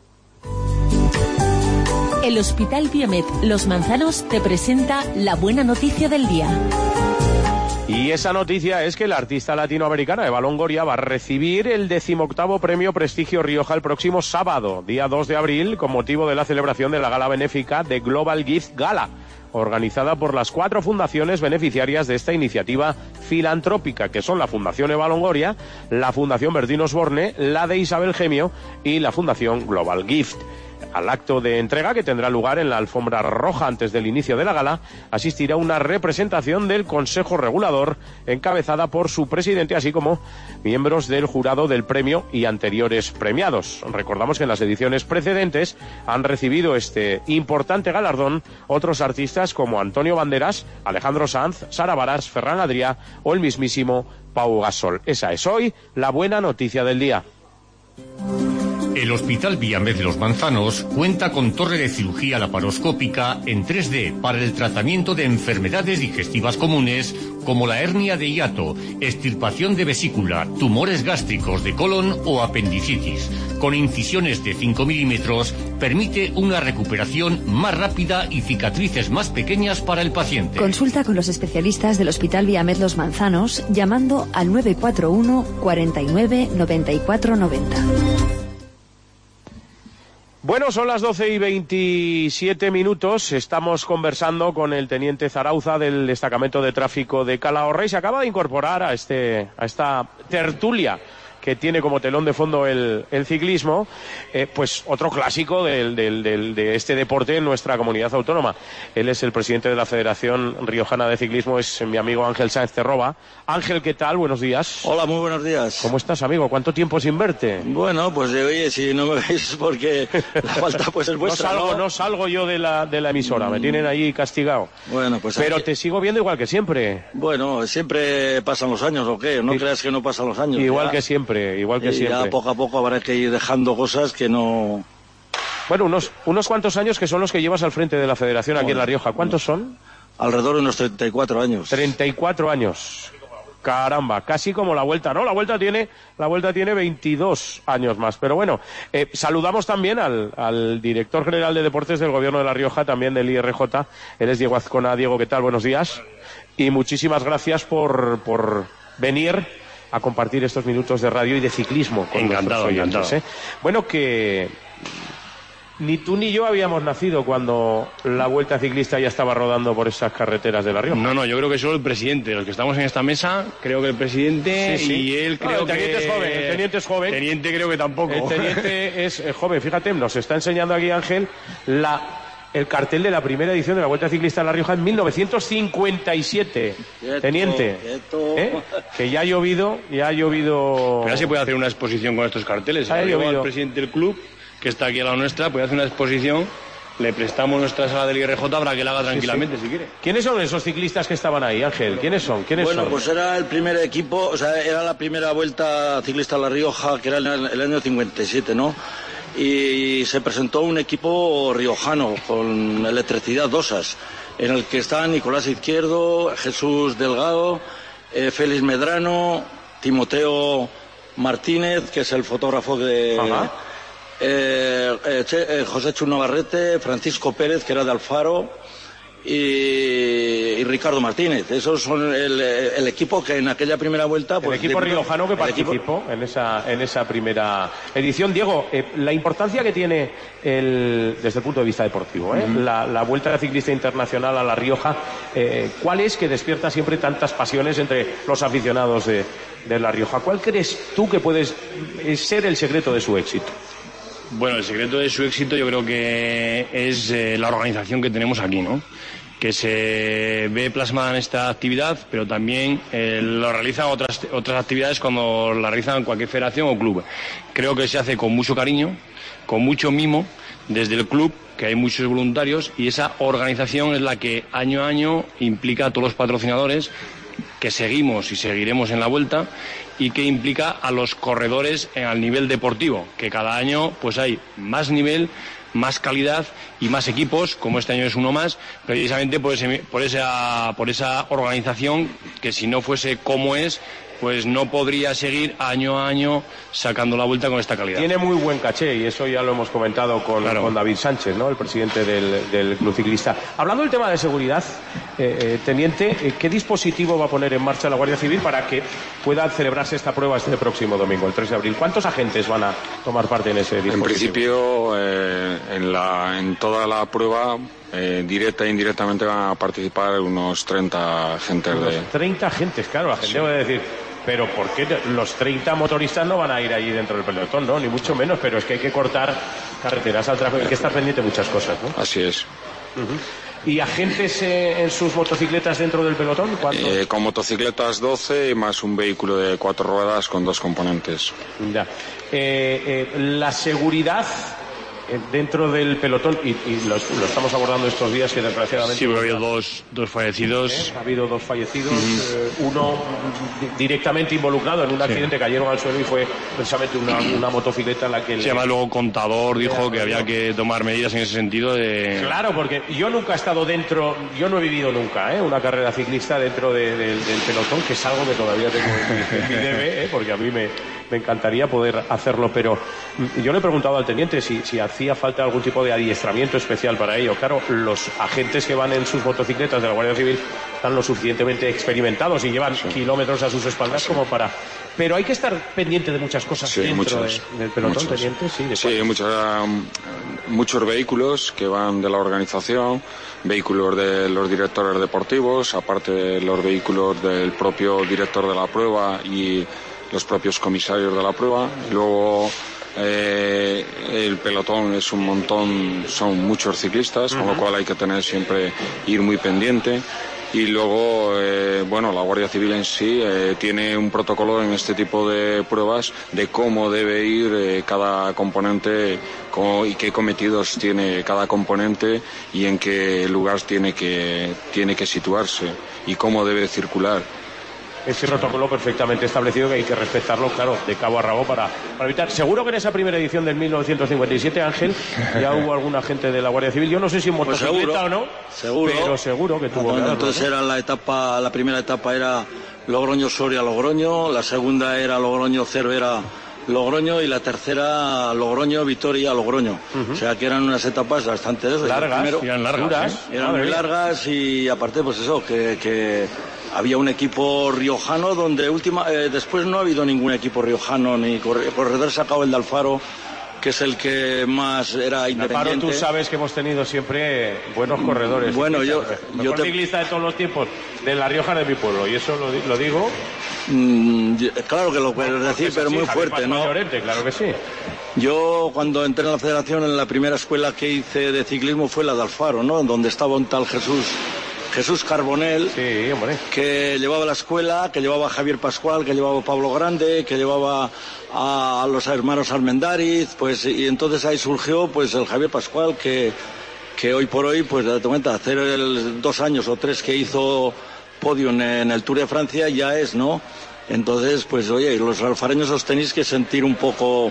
Speaker 8: El Hospital Biomed Los Manzanos te presenta la buena noticia del día.
Speaker 2: Y esa noticia es que la artista latinoamericana Eva Longoria va a recibir el decimoctavo premio Prestigio Rioja el próximo sábado, día dos de abril, con motivo de la celebración de la gala benéfica de Global Gift Gala, organizada por las cuatro fundaciones beneficiarias de esta iniciativa filantrópica, que son la Fundación Eva Longoria, la Fundación Bertín Osborne, la de Isabel Gemio y la Fundación Global Gift. Al acto de entrega, que tendrá lugar en la alfombra roja antes del inicio de la gala, asistirá una representación del Consejo Regulador encabezada por su presidente, así como miembros del jurado del premio y anteriores premiados. Recordamos que en las ediciones precedentes han recibido este importante galardón otros artistas como Antonio Banderas, Alejandro Sanz, Sara Varas, Ferran Adrià o el mismísimo Pau Gasol. Esa es hoy la buena noticia del día.
Speaker 9: El Hospital Biomed Los Manzanos cuenta con torre de cirugía laparoscópica en tres D para el tratamiento de enfermedades digestivas comunes como la hernia de hiato, extirpación de vesícula, tumores gástricos de colon o apendicitis. Con incisiones de cinco milímetros permite una recuperación más rápida y cicatrices más pequeñas para el paciente.
Speaker 10: Consulta con los especialistas del Hospital Biomed Los Manzanos llamando al nueve cuatro uno, cuarenta y nueve, noventa y cuatro noventa.
Speaker 2: Bueno, son las doce y veintisiete minutos. Estamos conversando con el teniente Zarauza del destacamento de tráfico de Calahorra y se acaba de incorporar a este a esta tertulia que tiene como telón de fondo el, el ciclismo, eh, pues otro clásico del, del, del, de este deporte en nuestra comunidad autónoma. Él es el presidente de la Federación Riojana de Ciclismo, es mi amigo Ángel Sáenz Terroba. Ángel, ¿qué tal? Buenos días.
Speaker 11: Hola, muy buenos días.
Speaker 2: ¿Cómo estás, amigo? ¿Cuánto tiempo sin verte?
Speaker 11: Bueno, pues oye, si no me veis porque la falta pues es vuestra.
Speaker 2: No salgo,
Speaker 11: no,
Speaker 2: no salgo yo de la, de la emisora, me tienen ahí castigado.
Speaker 11: Bueno, pues
Speaker 2: Pero
Speaker 11: aquí...
Speaker 2: te sigo viendo igual que siempre.
Speaker 11: Bueno, siempre pasan los años, ¿o qué? No
Speaker 2: sí.
Speaker 11: creas que no pasan los años.
Speaker 2: Igual
Speaker 11: ya.
Speaker 2: que siempre, igual que
Speaker 11: y
Speaker 2: siempre.
Speaker 11: Ya poco a poco habrá que ir dejando cosas que no...
Speaker 2: Bueno, unos, unos cuantos años que son los que llevas al frente de la Federación aquí bueno, en La Rioja. ¿Cuántos son?
Speaker 11: Alrededor de unos treinta y cuatro años.
Speaker 2: treinta y cuatro años. Caramba, casi como la Vuelta, ¿no? La Vuelta tiene, la Vuelta tiene veintidós años más. Pero bueno, eh, saludamos también al, al director general de Deportes del Gobierno de La Rioja, también del I R J. Él es Diego Azcona. Diego, ¿qué tal? Buenos días. Y muchísimas gracias por, por venir a compartir estos minutos de radio y de ciclismo con
Speaker 12: encantado,
Speaker 2: nuestros oyentes,
Speaker 12: encantado.
Speaker 2: ¿eh? Bueno, que ni tú ni yo habíamos nacido cuando la Vuelta Ciclista ya estaba rodando por esas carreteras de La Rioja.
Speaker 12: No, no, yo creo que solo el presidente, los que estamos en esta mesa, creo que el presidente
Speaker 2: sí, sí.
Speaker 12: y él creo
Speaker 2: no, el teniente
Speaker 12: que...
Speaker 2: es joven, el teniente es joven.
Speaker 12: Teniente creo que tampoco.
Speaker 2: El teniente es eh, joven, fíjate, nos está enseñando aquí Ángel la... el cartel de la primera edición de la Vuelta Ciclista a La Rioja en mil novecientos cincuenta y siete. Quieto, Teniente, quieto. ¿Eh? Que ya ha llovido, ya ha llovido...
Speaker 12: Pero ya se puede hacer una exposición con estos carteles.
Speaker 2: Ha llovido.
Speaker 12: El presidente del club, que está aquí a la nuestra, puede hacer una exposición, le prestamos nuestra sala del I R J para que la haga tranquilamente, sí, sí. si quiere.
Speaker 2: ¿Quiénes son esos ciclistas que estaban ahí, Ángel? ¿Quiénes son? ¿Quiénes
Speaker 11: bueno,
Speaker 2: son?
Speaker 11: pues era el primer equipo, o sea, era la primera Vuelta Ciclista a La Rioja, que era en el, el año cincuenta y siete, ¿no? Y se presentó un equipo riojano con electricidad dosas, en el que están Nicolás Izquierdo, Jesús Delgado, eh, Félix Medrano, Timoteo Martínez, que es el fotógrafo de eh, eh, eh, José Chu Navarrete, Francisco Pérez, que era de Alfaro, y, y Ricardo Martínez. Esos son el, el equipo que en aquella primera vuelta...
Speaker 2: Pues, el equipo de, riojano que participó equipo... en esa en esa primera edición. Diego, eh, la importancia que tiene el, desde el punto de vista deportivo, ¿eh? Mm. la, la Vuelta Ciclista Internacional a La Rioja, eh, ¿cuál es que despierta siempre tantas pasiones entre los aficionados de, de La Rioja? ¿Cuál crees tú que puede ser el secreto de su éxito?
Speaker 12: Bueno, el secreto de su éxito yo creo que es eh, la organización que tenemos aquí, ¿no? Que se ve plasmada en esta actividad, pero también eh, lo realizan otras otras actividades cuando la realizan cualquier federación o club. Creo que se hace con mucho cariño, con mucho mimo desde el club, que hay muchos voluntarios, y esa organización es la que año a año implica a todos los patrocinadores, que seguimos y seguiremos en la Vuelta, y que implica a los corredores al nivel deportivo, que cada año pues hay más nivel, más calidad y más equipos, como este año es uno más, precisamente por ese, por esa, por esa organización que si no fuese como es, pues no podría seguir año a año sacando la Vuelta con esta calidad.
Speaker 2: Tiene muy buen caché y eso ya lo hemos comentado con, claro. con David Sánchez, ¿no? El presidente del, del Club Ciclista. Hablando del tema de seguridad, eh, eh, teniente, eh, ¿qué dispositivo va a poner en marcha la Guardia Civil para que pueda celebrarse esta prueba este próximo domingo, el tres de abril? ¿Cuántos agentes van a tomar parte en ese dispositivo?
Speaker 6: En principio, eh, en, la, en toda la prueba, Eh, directa e indirectamente van a participar unos treinta agentes.
Speaker 2: Unos
Speaker 6: de...
Speaker 2: treinta agentes, claro, la gente sí. va a decir, pero ¿por qué los treinta motoristas no van a ir allí dentro del pelotón? No, ni mucho menos, pero es que hay que cortar carreteras al tráfico, hay que estar pendiente de muchas cosas, ¿no?
Speaker 6: Así es.
Speaker 2: Uh-huh. ¿Y agentes eh, en sus motocicletas dentro del pelotón?
Speaker 6: Eh, con motocicletas doce más un vehículo de cuatro ruedas con dos componentes.
Speaker 2: Ya. Eh, eh, la seguridad dentro del pelotón, y, y lo, lo estamos abordando estos días, que desgraciadamente...
Speaker 12: Sí, pero ha habido dos, dos fallecidos.
Speaker 2: ¿Eh? Ha habido dos fallecidos, uh-huh. eh, uno directamente involucrado en un accidente, sí. cayeron al suelo y fue precisamente una, una motocicleta en la que...
Speaker 12: Se llama luego contador, dijo que había que tomar medidas en ese sentido de...
Speaker 2: Claro, porque yo nunca he estado dentro, yo no he vivido nunca ¿eh? una carrera ciclista dentro de, de, del pelotón, que es algo que todavía tengo en mi debe, ¿eh? porque a mí me, me encantaría poder hacerlo, pero yo le he preguntado al teniente si, si hacía falta algún tipo de adiestramiento especial para ello. Claro, los agentes que van en sus motocicletas de la Guardia Civil están lo suficientemente experimentados y llevan sí. kilómetros a sus espaldas sí. como para... Pero hay que estar pendiente de muchas cosas sí, dentro muchos, de, del pelotón, muchos. Teniente. Sí, ¿de
Speaker 6: sí muchos, um, muchos vehículos que van de la organización, vehículos de los directores deportivos, aparte de los vehículos del propio director de la prueba y los propios comisarios de la prueba. Luego eh, el pelotón es un montón, son muchos ciclistas, uh-huh. con lo cual hay que tener siempre, ir muy pendiente. Y luego, eh, bueno, la Guardia Civil en sí eh, tiene un protocolo en este tipo de pruebas de cómo debe ir eh, cada componente cómo, y qué cometidos tiene cada componente y en qué lugar tiene que, tiene que situarse y cómo debe circular.
Speaker 2: Ese protocolo perfectamente establecido que hay que respetarlo, claro, de cabo a rabo para, para evitar. Seguro que en esa primera edición del mil novecientos cincuenta y siete, Ángel, ya hubo algún agente de la Guardia Civil. Yo no sé si en motocicleta
Speaker 11: pues
Speaker 2: o no,
Speaker 11: seguro,
Speaker 2: pero seguro que tuvo.
Speaker 11: Bueno,
Speaker 2: que
Speaker 11: entonces ¿no? era la etapa, la primera etapa era Logroño-Soria-Logroño, la segunda era Logroño-Cervera Logroño y la tercera Logroño-Vitoria-Logroño. Uh-huh. O sea que eran unas etapas bastante de eso.
Speaker 2: Largas,
Speaker 11: primero,
Speaker 2: eran largas.
Speaker 11: ¿eh? Eran muy largas y aparte pues eso, que... que había un equipo riojano donde última eh, después no ha habido ningún equipo riojano ni corre, corredor sacado el de Alfaro, que es el que más era independiente.
Speaker 2: Alfaro, tú sabes que hemos tenido siempre buenos corredores.
Speaker 11: Bueno, yo,
Speaker 2: mejor
Speaker 11: yo te...
Speaker 2: ciclista de todos los tiempos de La Rioja, de mi pueblo, y eso lo, lo digo.
Speaker 11: Mm, claro que lo puedes decir, pero
Speaker 2: sí,
Speaker 11: muy
Speaker 2: Javier
Speaker 11: fuerte,
Speaker 2: Pascual
Speaker 11: ¿no?
Speaker 2: Llorente, claro que sí.
Speaker 11: Yo cuando entré en la federación, en la primera escuela que hice de ciclismo fue la de Alfaro, ¿no? Donde estaba un tal Jesús Jesús Carbonell,
Speaker 2: sí, hombre.
Speaker 11: que llevaba la escuela, que llevaba a Javier Pascual, que llevaba a Pablo Grande, que llevaba a, a los hermanos Armendáriz, pues, y entonces ahí surgió pues el Javier Pascual, que, que hoy por hoy, pues date cuenta, hacer el dos años o tres que hizo podio en, en el Tour de Francia ya es, ¿no? Entonces, pues oye, los alfareños os tenéis que sentir un poco...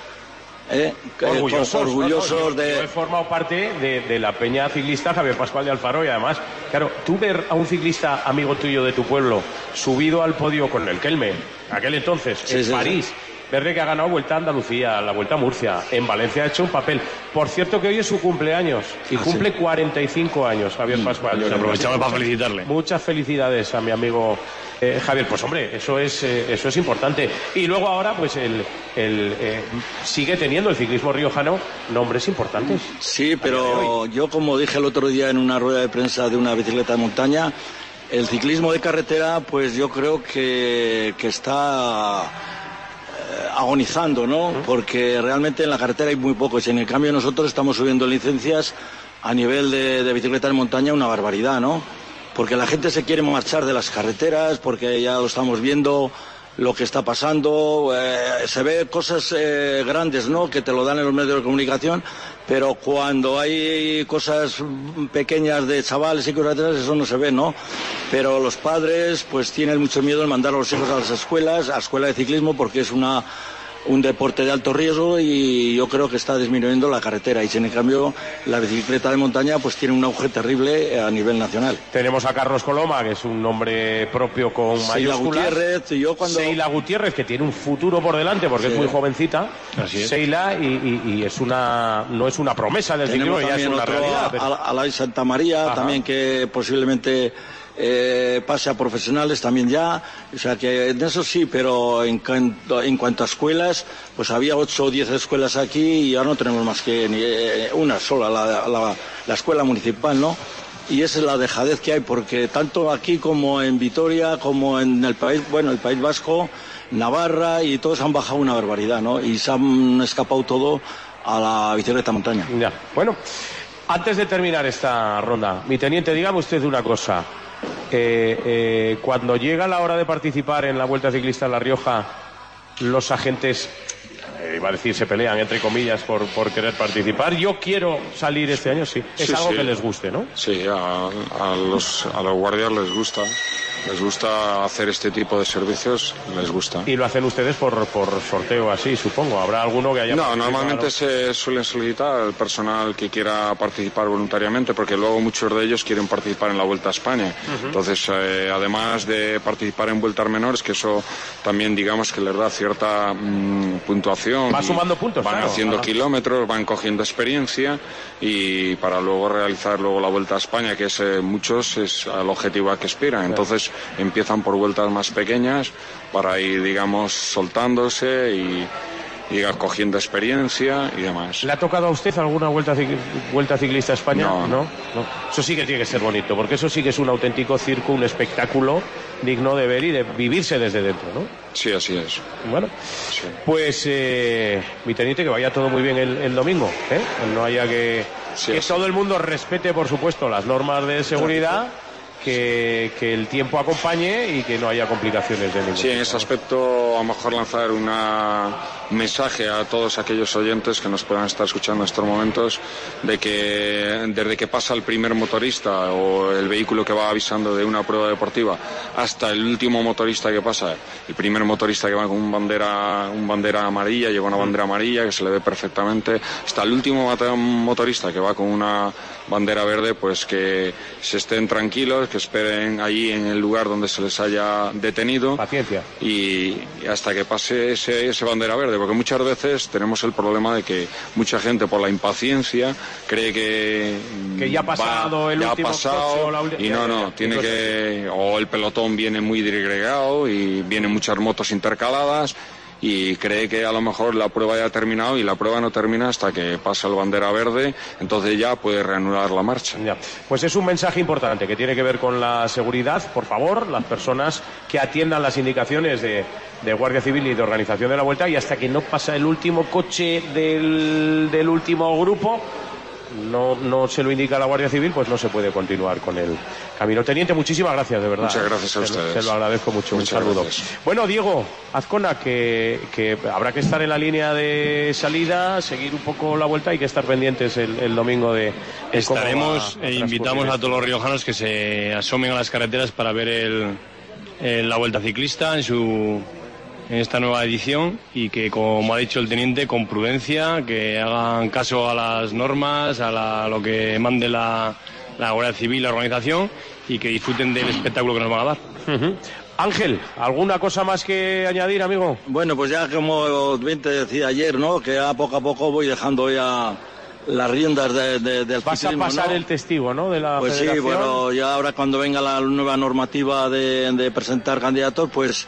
Speaker 11: Eh,
Speaker 2: orgullosos,
Speaker 11: orgullosos
Speaker 2: no, no, yo,
Speaker 11: de...
Speaker 2: yo he formado parte de, de la peña ciclista Javier Pascual de Alfaro y además, claro, tú ver a un ciclista amigo tuyo de tu pueblo subido al podio con el Kelme, aquel entonces, sí, en sí, París, sí. Verle que ha ganado Vuelta a Andalucía, la Vuelta a Murcia, en Valencia ha hecho un papel. Por cierto que hoy es su cumpleaños y ah, cumple sí. cuarenta y cinco años Javier mm, Pascual.
Speaker 12: Yo aprovechamos para felicitarle.
Speaker 2: Muchas felicidades a mi amigo eh, Javier. Pues hombre, eso es eh, eso es importante. Y luego ahora pues el, el eh, sigue teniendo el ciclismo riojano nombres importantes.
Speaker 11: Sí, pero yo como dije el otro día en una rueda de prensa de una bicicleta de montaña, el ciclismo de carretera pues yo creo que, que está... agonizando, ¿no? Uh-huh. Porque realmente en la carretera hay muy pocos, y en el cambio nosotros estamos subiendo licencias a nivel de, de bicicleta de montaña, una barbaridad, ¿no? Porque la gente se quiere marchar de las carreteras, porque ya lo estamos viendo, lo que está pasando, eh, se ve cosas eh, grandes, ¿no?, que te lo dan en los medios de comunicación, pero cuando hay cosas pequeñas de chavales y cosas de esas, eso no se ve, ¿no? Pero los padres pues tienen mucho miedo en mandar a los hijos a las escuelas, a escuela de ciclismo, porque es una un deporte de alto riesgo, y yo creo que está disminuyendo la carretera, y sin en cambio la bicicleta de montaña pues tiene un auge terrible a nivel nacional.
Speaker 2: Tenemos a Carlos Coloma, que es un nombre propio con
Speaker 11: Seila
Speaker 2: mayúsculas.
Speaker 11: Gutiérrez, y yo cuando...
Speaker 2: Seila Gutiérrez, que tiene un futuro por delante porque sí. es muy jovencita.
Speaker 12: Así es.
Speaker 2: Seila, y, y, y es una no es una promesa del ciclismo, ya es una realidad. Pero...
Speaker 11: A, a la Santa María, Ajá. también, que posiblemente Eh, pase a profesionales también ya, o sea que en eso sí, pero en cuanto, en cuanto a escuelas, pues había ocho o diez escuelas aquí y ahora no tenemos más que ni, eh, una sola, la, la, la escuela municipal, ¿no? Y esa es la dejadez que hay, porque tanto aquí como en Vitoria, como en el país, bueno, el País Vasco, Navarra, y todos han bajado una barbaridad, ¿no? Y se han escapado todo a la bicicleta montaña.
Speaker 2: Ya, bueno, antes de terminar esta ronda, mi teniente, dígame usted una cosa. Eh, eh, cuando llega la hora de participar en la Vuelta Ciclista en La Rioja, los agentes, eh, iba a decir, se pelean entre comillas por, por querer participar. Yo quiero salir este año, sí. Es sí, algo sí. que les guste, ¿no?
Speaker 6: Sí, a, a, los, a los guardias les gusta. Les gusta hacer este tipo de servicios, les gusta.
Speaker 2: Y lo hacen ustedes por, por sorteo así, supongo. ¿Habrá alguno que haya
Speaker 6: No, normalmente se suelen solicitar el personal que quiera participar voluntariamente, porque luego muchos de ellos quieren participar en la Vuelta a España. Uh-huh. Entonces, eh, además de participar en vueltas menores, que eso también digamos que les da cierta mmm, puntuación.
Speaker 2: Va sumando puntos,
Speaker 6: Van
Speaker 2: claro.
Speaker 6: haciendo
Speaker 2: Ajá.
Speaker 6: kilómetros, van cogiendo experiencia, y para luego realizar luego la Vuelta a España, que es eh, muchos es el objetivo a que aspiran. Entonces, empiezan por vueltas más pequeñas para ir, digamos, soltándose y, y cogiendo experiencia y demás.
Speaker 2: ¿Le ha tocado a usted alguna vuelta, cicl- vuelta ciclista a España?
Speaker 6: No.
Speaker 2: no, no. Eso sí que tiene que ser bonito, porque eso sí que es un auténtico circo, un espectáculo digno de ver y de vivirse desde dentro, ¿no?
Speaker 6: Sí, así es.
Speaker 2: Bueno,
Speaker 6: sí.
Speaker 2: pues eh, mi teniente, que vaya todo muy bien el, el domingo, ¿eh? No haya que, sí, que todo el mundo respete, por supuesto, las normas de seguridad. Que, que el tiempo acompañe y que no haya complicaciones de ningún
Speaker 6: Sí, en ese aspecto, a lo mejor lanzar un mensaje a todos aquellos oyentes que nos puedan estar escuchando en estos momentos, de que desde que pasa el primer motorista o el vehículo que va avisando de una prueba deportiva hasta el último motorista que pasa, el primer motorista que va con un bandera, un bandera amarilla, lleva una bandera amarilla que se le ve perfectamente, hasta el último motorista que va con una bandera verde, pues que se estén tranquilos, que esperen allí en el lugar donde se les haya detenido.
Speaker 2: Paciencia.
Speaker 6: Y hasta que pase ese, ese bandera verde, porque muchas veces tenemos el problema de que mucha gente, por la impaciencia, cree que
Speaker 2: que ya ha pasado
Speaker 6: va,
Speaker 2: el
Speaker 6: ya
Speaker 2: último
Speaker 6: ha pasado
Speaker 2: coche, la...
Speaker 6: y no, no, tiene Entonces... que o el pelotón viene muy disgregado y vienen muchas motos intercaladas, y cree que a lo mejor la prueba ya ha terminado, y la prueba no termina hasta que pasa el bandera verde, entonces ya puede reanudar la marcha.
Speaker 2: Ya. Pues es un mensaje importante que tiene que ver con la seguridad. Por favor, las personas que atiendan las indicaciones de, de Guardia Civil y de organización de la Vuelta, y hasta que no pasa el último coche del, del último grupo, no, no se lo indica la Guardia Civil, pues no se puede continuar con el camino. Teniente, muchísimas gracias, de verdad.
Speaker 6: Muchas gracias a ustedes.
Speaker 2: Se, se lo agradezco mucho.
Speaker 6: Muchas
Speaker 2: un saludo.
Speaker 6: Gracias.
Speaker 2: Bueno, Diego Azcona, que, que habrá que estar en la línea de salida, seguir un poco la Vuelta, y que estar pendientes el, el domingo de... de
Speaker 12: Estaremos e invitamos a todos los riojanos que se asomen a las carreteras para ver el, el, la Vuelta Ciclista en su... en esta nueva edición, y que, como ha dicho el teniente, con prudencia, que hagan caso a las normas, a, la, a lo que mande la, la Guardia Civil, la organización, y que disfruten del espectáculo que nos van a dar.
Speaker 2: Uh-huh. Ángel, ¿alguna cosa más que añadir, amigo?
Speaker 11: Bueno, pues ya como bien te decía ayer, ¿no?, que a poco a poco voy dejando ya las riendas de, de, del
Speaker 2: Vas
Speaker 11: ciclismo,
Speaker 2: a pasar, ¿no?,
Speaker 11: el
Speaker 2: testigo, ¿no?, de la
Speaker 11: Pues
Speaker 2: federación.
Speaker 11: Sí, bueno, ya ahora cuando venga la nueva normativa de, de presentar candidatos, pues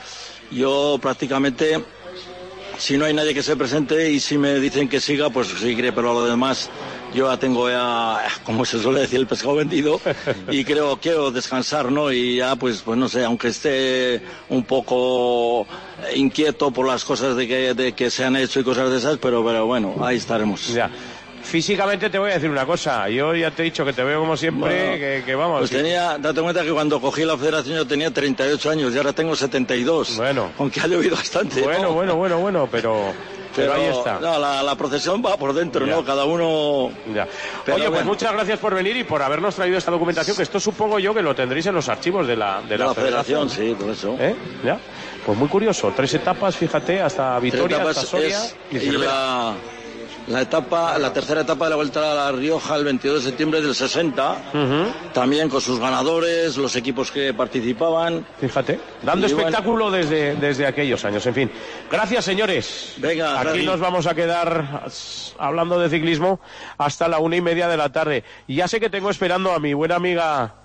Speaker 11: yo prácticamente, si no hay nadie que se presente y si me dicen que siga, pues seguiré, pero lo demás yo ya tengo ya, como se suele decir, el pescado vendido y creo quiero descansar, ¿no? Y ya pues, pues no sé, aunque esté un poco inquieto por las cosas de que, de que se han hecho y cosas de esas, pero, pero bueno, ahí estaremos.
Speaker 2: Ya. Físicamente te voy a decir una cosa, yo ya te he dicho que te veo como siempre,
Speaker 11: bueno,
Speaker 2: que, que vamos...
Speaker 11: Pues tenía, date cuenta que cuando cogí la federación yo tenía treinta y ocho años y ahora tengo setenta y dos.
Speaker 2: Bueno.
Speaker 11: Aunque ha llovido bastante.
Speaker 2: Bueno,
Speaker 11: ¿no?
Speaker 2: bueno, bueno, bueno, pero... Pero, pero ahí está.
Speaker 11: No, la, la procesión va por dentro, ya. ¿no? Cada uno...
Speaker 2: Ya.
Speaker 11: Pero
Speaker 2: Oye,
Speaker 11: bueno.
Speaker 2: pues muchas gracias por venir y por habernos traído esta documentación, que esto supongo yo que lo tendréis en los archivos de la, de
Speaker 11: de
Speaker 2: la,
Speaker 11: la
Speaker 2: federación.
Speaker 11: federación. Sí, por eso.
Speaker 2: ¿Eh? ¿Ya? Pues muy curioso. Tres etapas, fíjate, hasta Vitoria,
Speaker 11: etapas
Speaker 2: hasta Soria
Speaker 11: es,
Speaker 2: y
Speaker 11: y la, la etapa, la tercera etapa de la Vuelta a La Rioja el veintidós de septiembre del sesenta, uh-huh. también con sus ganadores, los equipos que participaban.
Speaker 2: Fíjate, dando y espectáculo bueno. desde, desde aquellos años, en fin. Gracias, señores.
Speaker 11: Venga,
Speaker 2: aquí
Speaker 11: gracias.
Speaker 2: Nos vamos a quedar hablando de ciclismo hasta la una y media de la tarde. Y ya sé que tengo esperando a mi buena amiga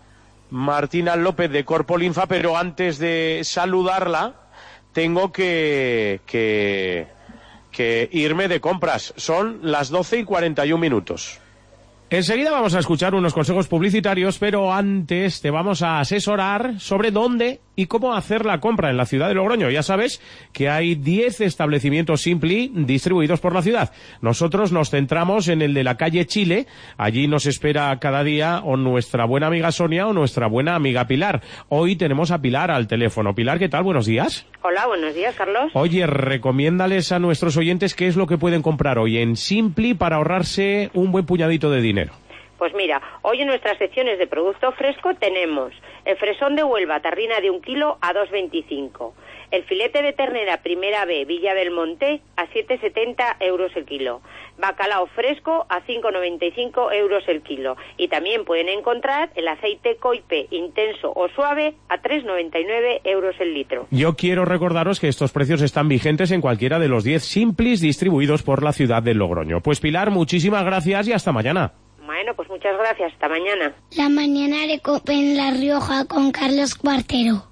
Speaker 2: Martina López de Corpo Linfa, pero antes de saludarla tengo que... que... que irme de compras. Son las doce y cuarenta y un minutos. Enseguida vamos a escuchar unos consejos publicitarios, pero antes te vamos a asesorar sobre dónde y cómo hacer la compra en la ciudad de Logroño. Ya sabes que hay diez establecimientos Simpli distribuidos por la ciudad. Nosotros nos centramos en el de la calle Chile. Allí nos espera cada día o nuestra buena amiga Sonia o nuestra buena amiga Pilar. Hoy tenemos a Pilar al teléfono. Pilar, ¿qué tal? Buenos días.
Speaker 13: Hola, buenos días, Carlos.
Speaker 2: Oye, recomiéndales a nuestros oyentes qué es lo que pueden comprar hoy en Simpli para ahorrarse un buen puñadito de dinero.
Speaker 13: Pues mira, hoy en nuestras secciones de producto fresco tenemos el fresón de Huelva, tarrina de un kilo a dos veinticinco. El filete de ternera primera B, Villa del Monte, a siete setenta euros el kilo. Bacalao fresco a cinco noventa y cinco euros el kilo. Y también pueden encontrar el aceite Coipe intenso o suave a tres noventa y nueve euros el litro.
Speaker 2: Yo quiero recordaros que estos precios están vigentes en cualquiera de los diez Simplis distribuidos por la ciudad de Logroño. Pues Pilar, muchísimas gracias y hasta mañana.
Speaker 13: Bueno, pues muchas gracias. Hasta mañana.
Speaker 14: La mañana de COPE en La Rioja con Carlos Cuartero.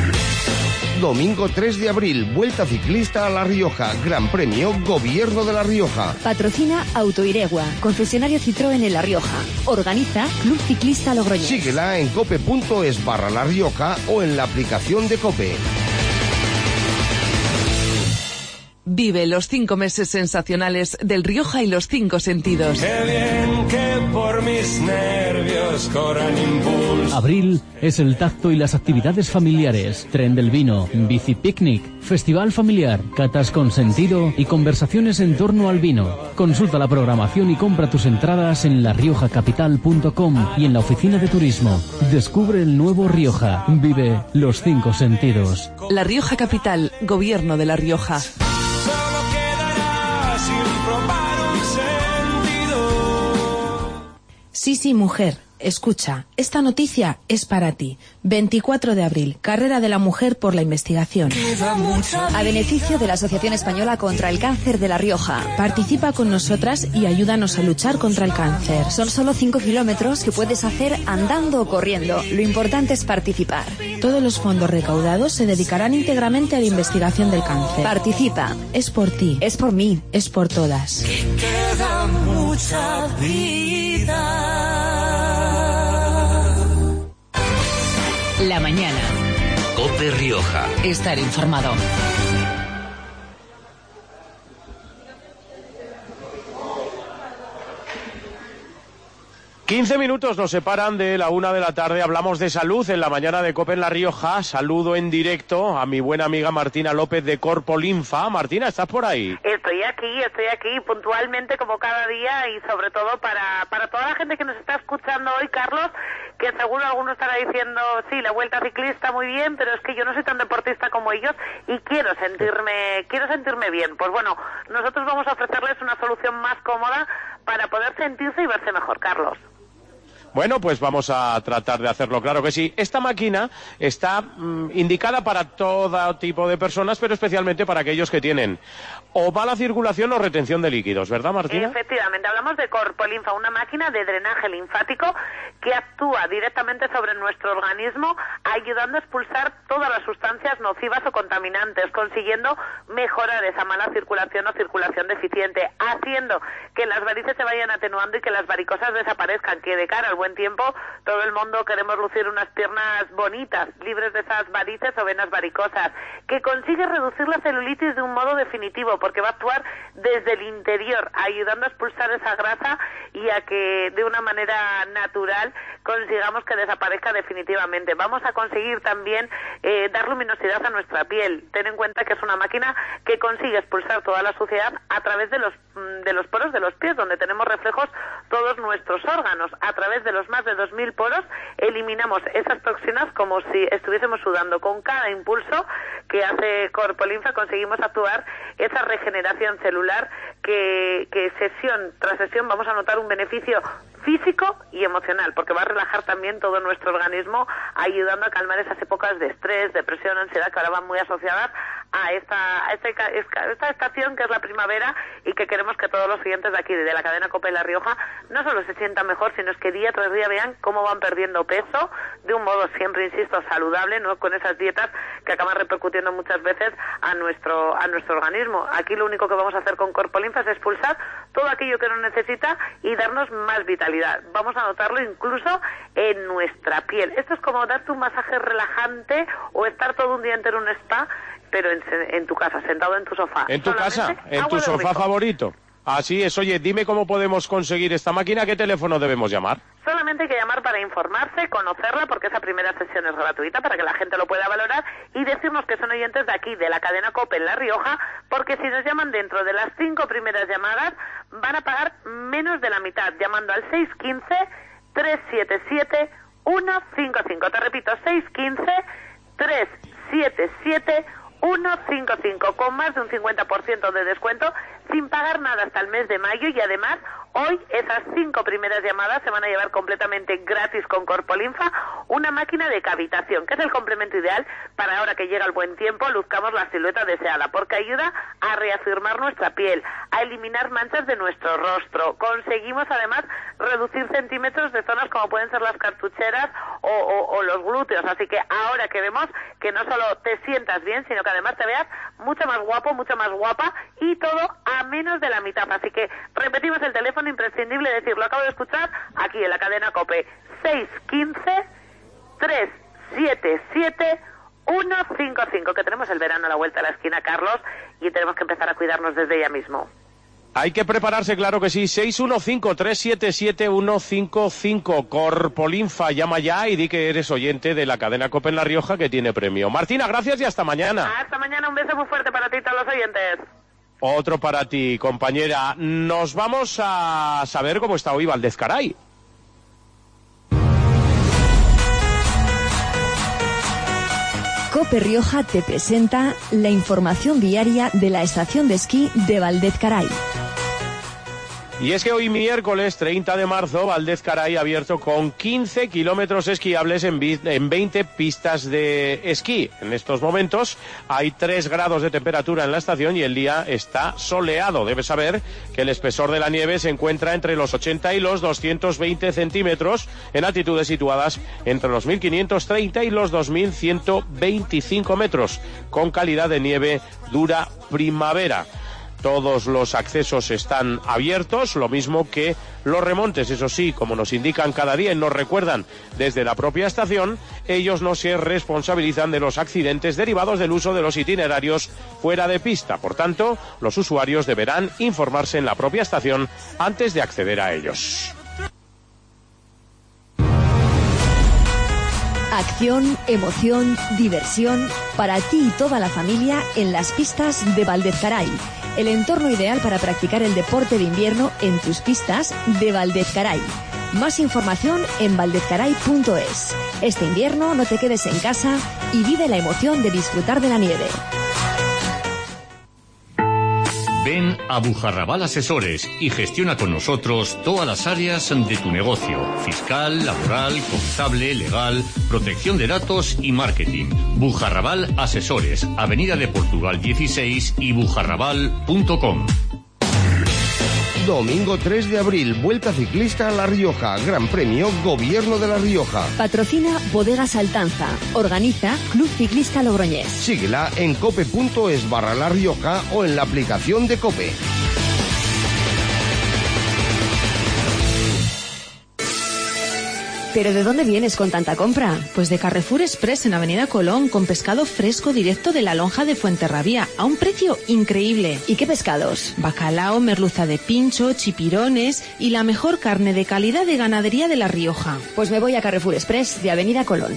Speaker 15: Domingo tres de abril, Vuelta Ciclista a La Rioja. Gran Premio Gobierno de La Rioja.
Speaker 10: Patrocina Autoiregua, concesionario Citroën en La Rioja. Organiza Club Ciclista Logroñés.
Speaker 15: Síguela en cope.es barra La Rioja o en la aplicación de COPE.
Speaker 16: Vive los cinco meses sensacionales del Rioja y los cinco sentidos.
Speaker 17: Qué bien que por mis nervios corran impulso.
Speaker 18: Abril es el tacto y las actividades familiares. Tren del vino, bici picnic, festival familiar, catas con sentido y conversaciones en torno al vino. Consulta la programación y compra tus entradas en la rioja capital punto com y en la oficina de turismo. Descubre el nuevo Rioja. Vive los cinco sentidos.
Speaker 16: La Rioja Capital, Gobierno de La Rioja.
Speaker 19: Sí, sí, mujer, escucha, esta noticia es para ti. veinticuatro de abril, Carrera de la Mujer por la Investigación.
Speaker 10: A beneficio de la Asociación Española contra el Cáncer de La Rioja.
Speaker 19: Participa con nosotras y ayúdanos a luchar contra el cáncer.
Speaker 10: Son solo cinco kilómetros que puedes hacer andando o corriendo. Lo importante es participar.
Speaker 19: Todos los fondos recaudados se dedicarán íntegramente a la investigación del cáncer.
Speaker 10: Participa.
Speaker 19: Es por ti.
Speaker 10: Es por mí.
Speaker 19: Es por todas.
Speaker 17: Que queda mucha vida.
Speaker 8: La mañana.
Speaker 3: COPE Rioja.
Speaker 8: Estar informado.
Speaker 2: quince minutos nos separan de la una de la tarde. Hablamos de salud en la mañana de COPE en La Rioja. Saludo en directo a mi buena amiga Martina López de Corpo Linfa. Martina, ¿estás por ahí?
Speaker 20: Estoy aquí, estoy aquí puntualmente como cada día y sobre todo para, para toda la gente que nos está escuchando hoy, Carlos, que seguro alguno estará diciendo, sí, la Vuelta Ciclista muy bien, pero es que yo no soy tan deportista como ellos y quiero sentirme, quiero sentirme bien. Pues bueno, nosotros vamos a ofrecerles una solución más cómoda para poder sentirse y verse mejor, Carlos.
Speaker 2: Bueno, pues vamos a tratar de hacerlo, claro que sí. Esta máquina está mmm, indicada para todo tipo de personas, pero especialmente para aquellos que tienen o mala circulación o retención de líquidos, ¿verdad, Martina?
Speaker 20: Efectivamente, hablamos de Corpolinfa, una máquina de drenaje linfático que actúa directamente sobre nuestro organismo, ayudando a expulsar todas las sustancias nocivas o contaminantes, consiguiendo mejorar esa mala circulación o circulación deficiente, haciendo que las varices se vayan atenuando y que las varicosas desaparezcan, que de cara al buen tiempo todo el mundo queremos lucir unas piernas bonitas, libres de esas varices o venas varicosas, que consigue reducir la celulitis de un modo definitivo, porque va a actuar desde el interior, ayudando a expulsar esa grasa y a que de una manera natural consigamos que desaparezca definitivamente. Vamos a conseguir también eh, dar luminosidad a nuestra piel. Ten en cuenta que es una máquina que consigue expulsar toda la suciedad a través de los, de los poros de los pies, donde tenemos reflejos todos nuestros órganos. A través de los más de dos mil poros eliminamos esas toxinas como si estuviésemos sudando. Con cada impulso que hace Corpolinfa conseguimos actuar esa regeneración celular que, que sesión tras sesión vamos a notar un beneficio físico y emocional, porque va a relajar también todo nuestro organismo, ayudando a calmar esas épocas de estrés, depresión, ansiedad, que ahora van muy asociadas a esta, a esta, esta estación que es la primavera, y que queremos que todos los clientes de aquí, de la cadena COPE La Rioja, no solo se sientan mejor, sino es que día tras día vean cómo van perdiendo peso, de un modo siempre, insisto, saludable, no con esas dietas que acaban repercutiendo muchas veces a nuestro, a nuestro organismo. Aquí lo único que vamos a hacer con Corpolinfa es expulsar todo aquello que no necesita y darnos más vitalidad. Vamos a notarlo incluso en nuestra piel. Esto es como darte un masaje relajante o estar todo un día entero en un spa, pero en, en tu casa, sentado en tu sofá.
Speaker 2: En tu
Speaker 20: Solamente
Speaker 2: casa, en tu sofá
Speaker 20: rico.
Speaker 2: favorito. Así es. Oye, dime cómo podemos conseguir esta máquina, ¿qué teléfono debemos llamar?
Speaker 20: Solamente hay que llamar para informarse, conocerla, porque esa primera sesión es gratuita para que la gente lo pueda valorar, y decirnos que son oyentes de aquí, de la cadena COPE en La Rioja, porque si nos llaman dentro de las cinco primeras llamadas van a pagar menos de la mitad, llamando al seis uno cinco, tres siete siete, uno cinco cinco. Te repito, seis uno cinco, tres siete siete, uno cinco cinco, con más de un cincuenta por ciento de descuento, sin pagar nada hasta el mes de mayo, y además hoy esas cinco primeras llamadas se van a llevar completamente gratis con Corpolinfa una máquina de cavitación, que es el complemento ideal para ahora que llega el buen tiempo, luzcamos la silueta deseada, porque ayuda a reafirmar nuestra piel, a eliminar manchas de nuestro rostro. Conseguimos además reducir centímetros de zonas como pueden ser las cartucheras o, o, o los glúteos, así que ahora queremos que no solo te sientas bien, sino que además te veas mucho más guapo, mucho más guapa, y todo a menos de la mitad. Así que repetimos el teléfono imprescindible, decir, lo acabo de escuchar aquí en la cadena COPE, seis uno cinco, tres siete siete, uno cinco cinco, que tenemos el verano a la vuelta de la esquina, Carlos, y tenemos que empezar a cuidarnos desde ya mismo.
Speaker 2: Hay que prepararse, claro que sí. seis uno cinco, tres siete siete, uno cinco cinco. Corpolinfa, llama ya y di que eres oyente de la cadena COPE en La Rioja, que tiene premio. Martina, gracias y hasta mañana.
Speaker 20: Hasta mañana, un beso muy fuerte para ti y todos los oyentes.
Speaker 2: Otro para ti, compañera. Nos vamos a saber cómo está hoy Valdezcaray.
Speaker 10: COPE Rioja te presenta la información diaria de la estación de esquí de Valdezcaray.
Speaker 2: Y es que hoy miércoles treinta de marzo Valdezcaray ha abierto con quince kilómetros esquiables en, en veinte pistas de esquí. En estos momentos hay tres grados de temperatura en la estación y el día está soleado. Debes saber que el espesor de la nieve se encuentra entre los ochenta y los doscientos veinte centímetros en altitudes situadas entre los mil quinientos treinta y los dos mil ciento veinticinco metros, con calidad de nieve dura primavera. Todos los accesos están abiertos, lo mismo que los remontes. Eso sí, como nos indican cada día y nos recuerdan desde la propia estación, ellos no se responsabilizan de los accidentes derivados del uso de los itinerarios fuera de pista. Por tanto, los usuarios deberán informarse en la propia estación antes de acceder a ellos.
Speaker 10: Acción, emoción, diversión para ti y toda la familia en las pistas de Valdezcaray. El entorno ideal para practicar el deporte de invierno en tus pistas de Valdezcaray. Más información en valdezcaray punto es. Este invierno no te quedes en casa y vive la emoción de disfrutar de la nieve.
Speaker 9: Ven Ven a Bujarrabal Asesores y gestiona con nosotros todas las áreas de tu negocio: fiscal, laboral, contable, legal, protección de datos y marketing. Bujarrabal Asesores, Avenida de Portugal dieciséis y bujarrabal punto com.
Speaker 15: Domingo tres de abril, Vuelta Ciclista a La Rioja, Gran Premio Gobierno de La Rioja.
Speaker 10: Patrocina Bodegas Altanza. Organiza Club Ciclista Logroñés.
Speaker 15: Síguela en cope punto es barra La Rioja o en la aplicación de COPE.
Speaker 19: ¿Pero de dónde vienes con tanta compra? Pues de Carrefour Express en Avenida Colón, con pescado fresco directo de la lonja de Fuenterrabía, a un precio increíble.
Speaker 10: ¿Y qué pescados?
Speaker 19: Bacalao, merluza de pincho, chipirones y la mejor carne de calidad de ganadería de La Rioja.
Speaker 10: Pues me voy a Carrefour Express de Avenida Colón.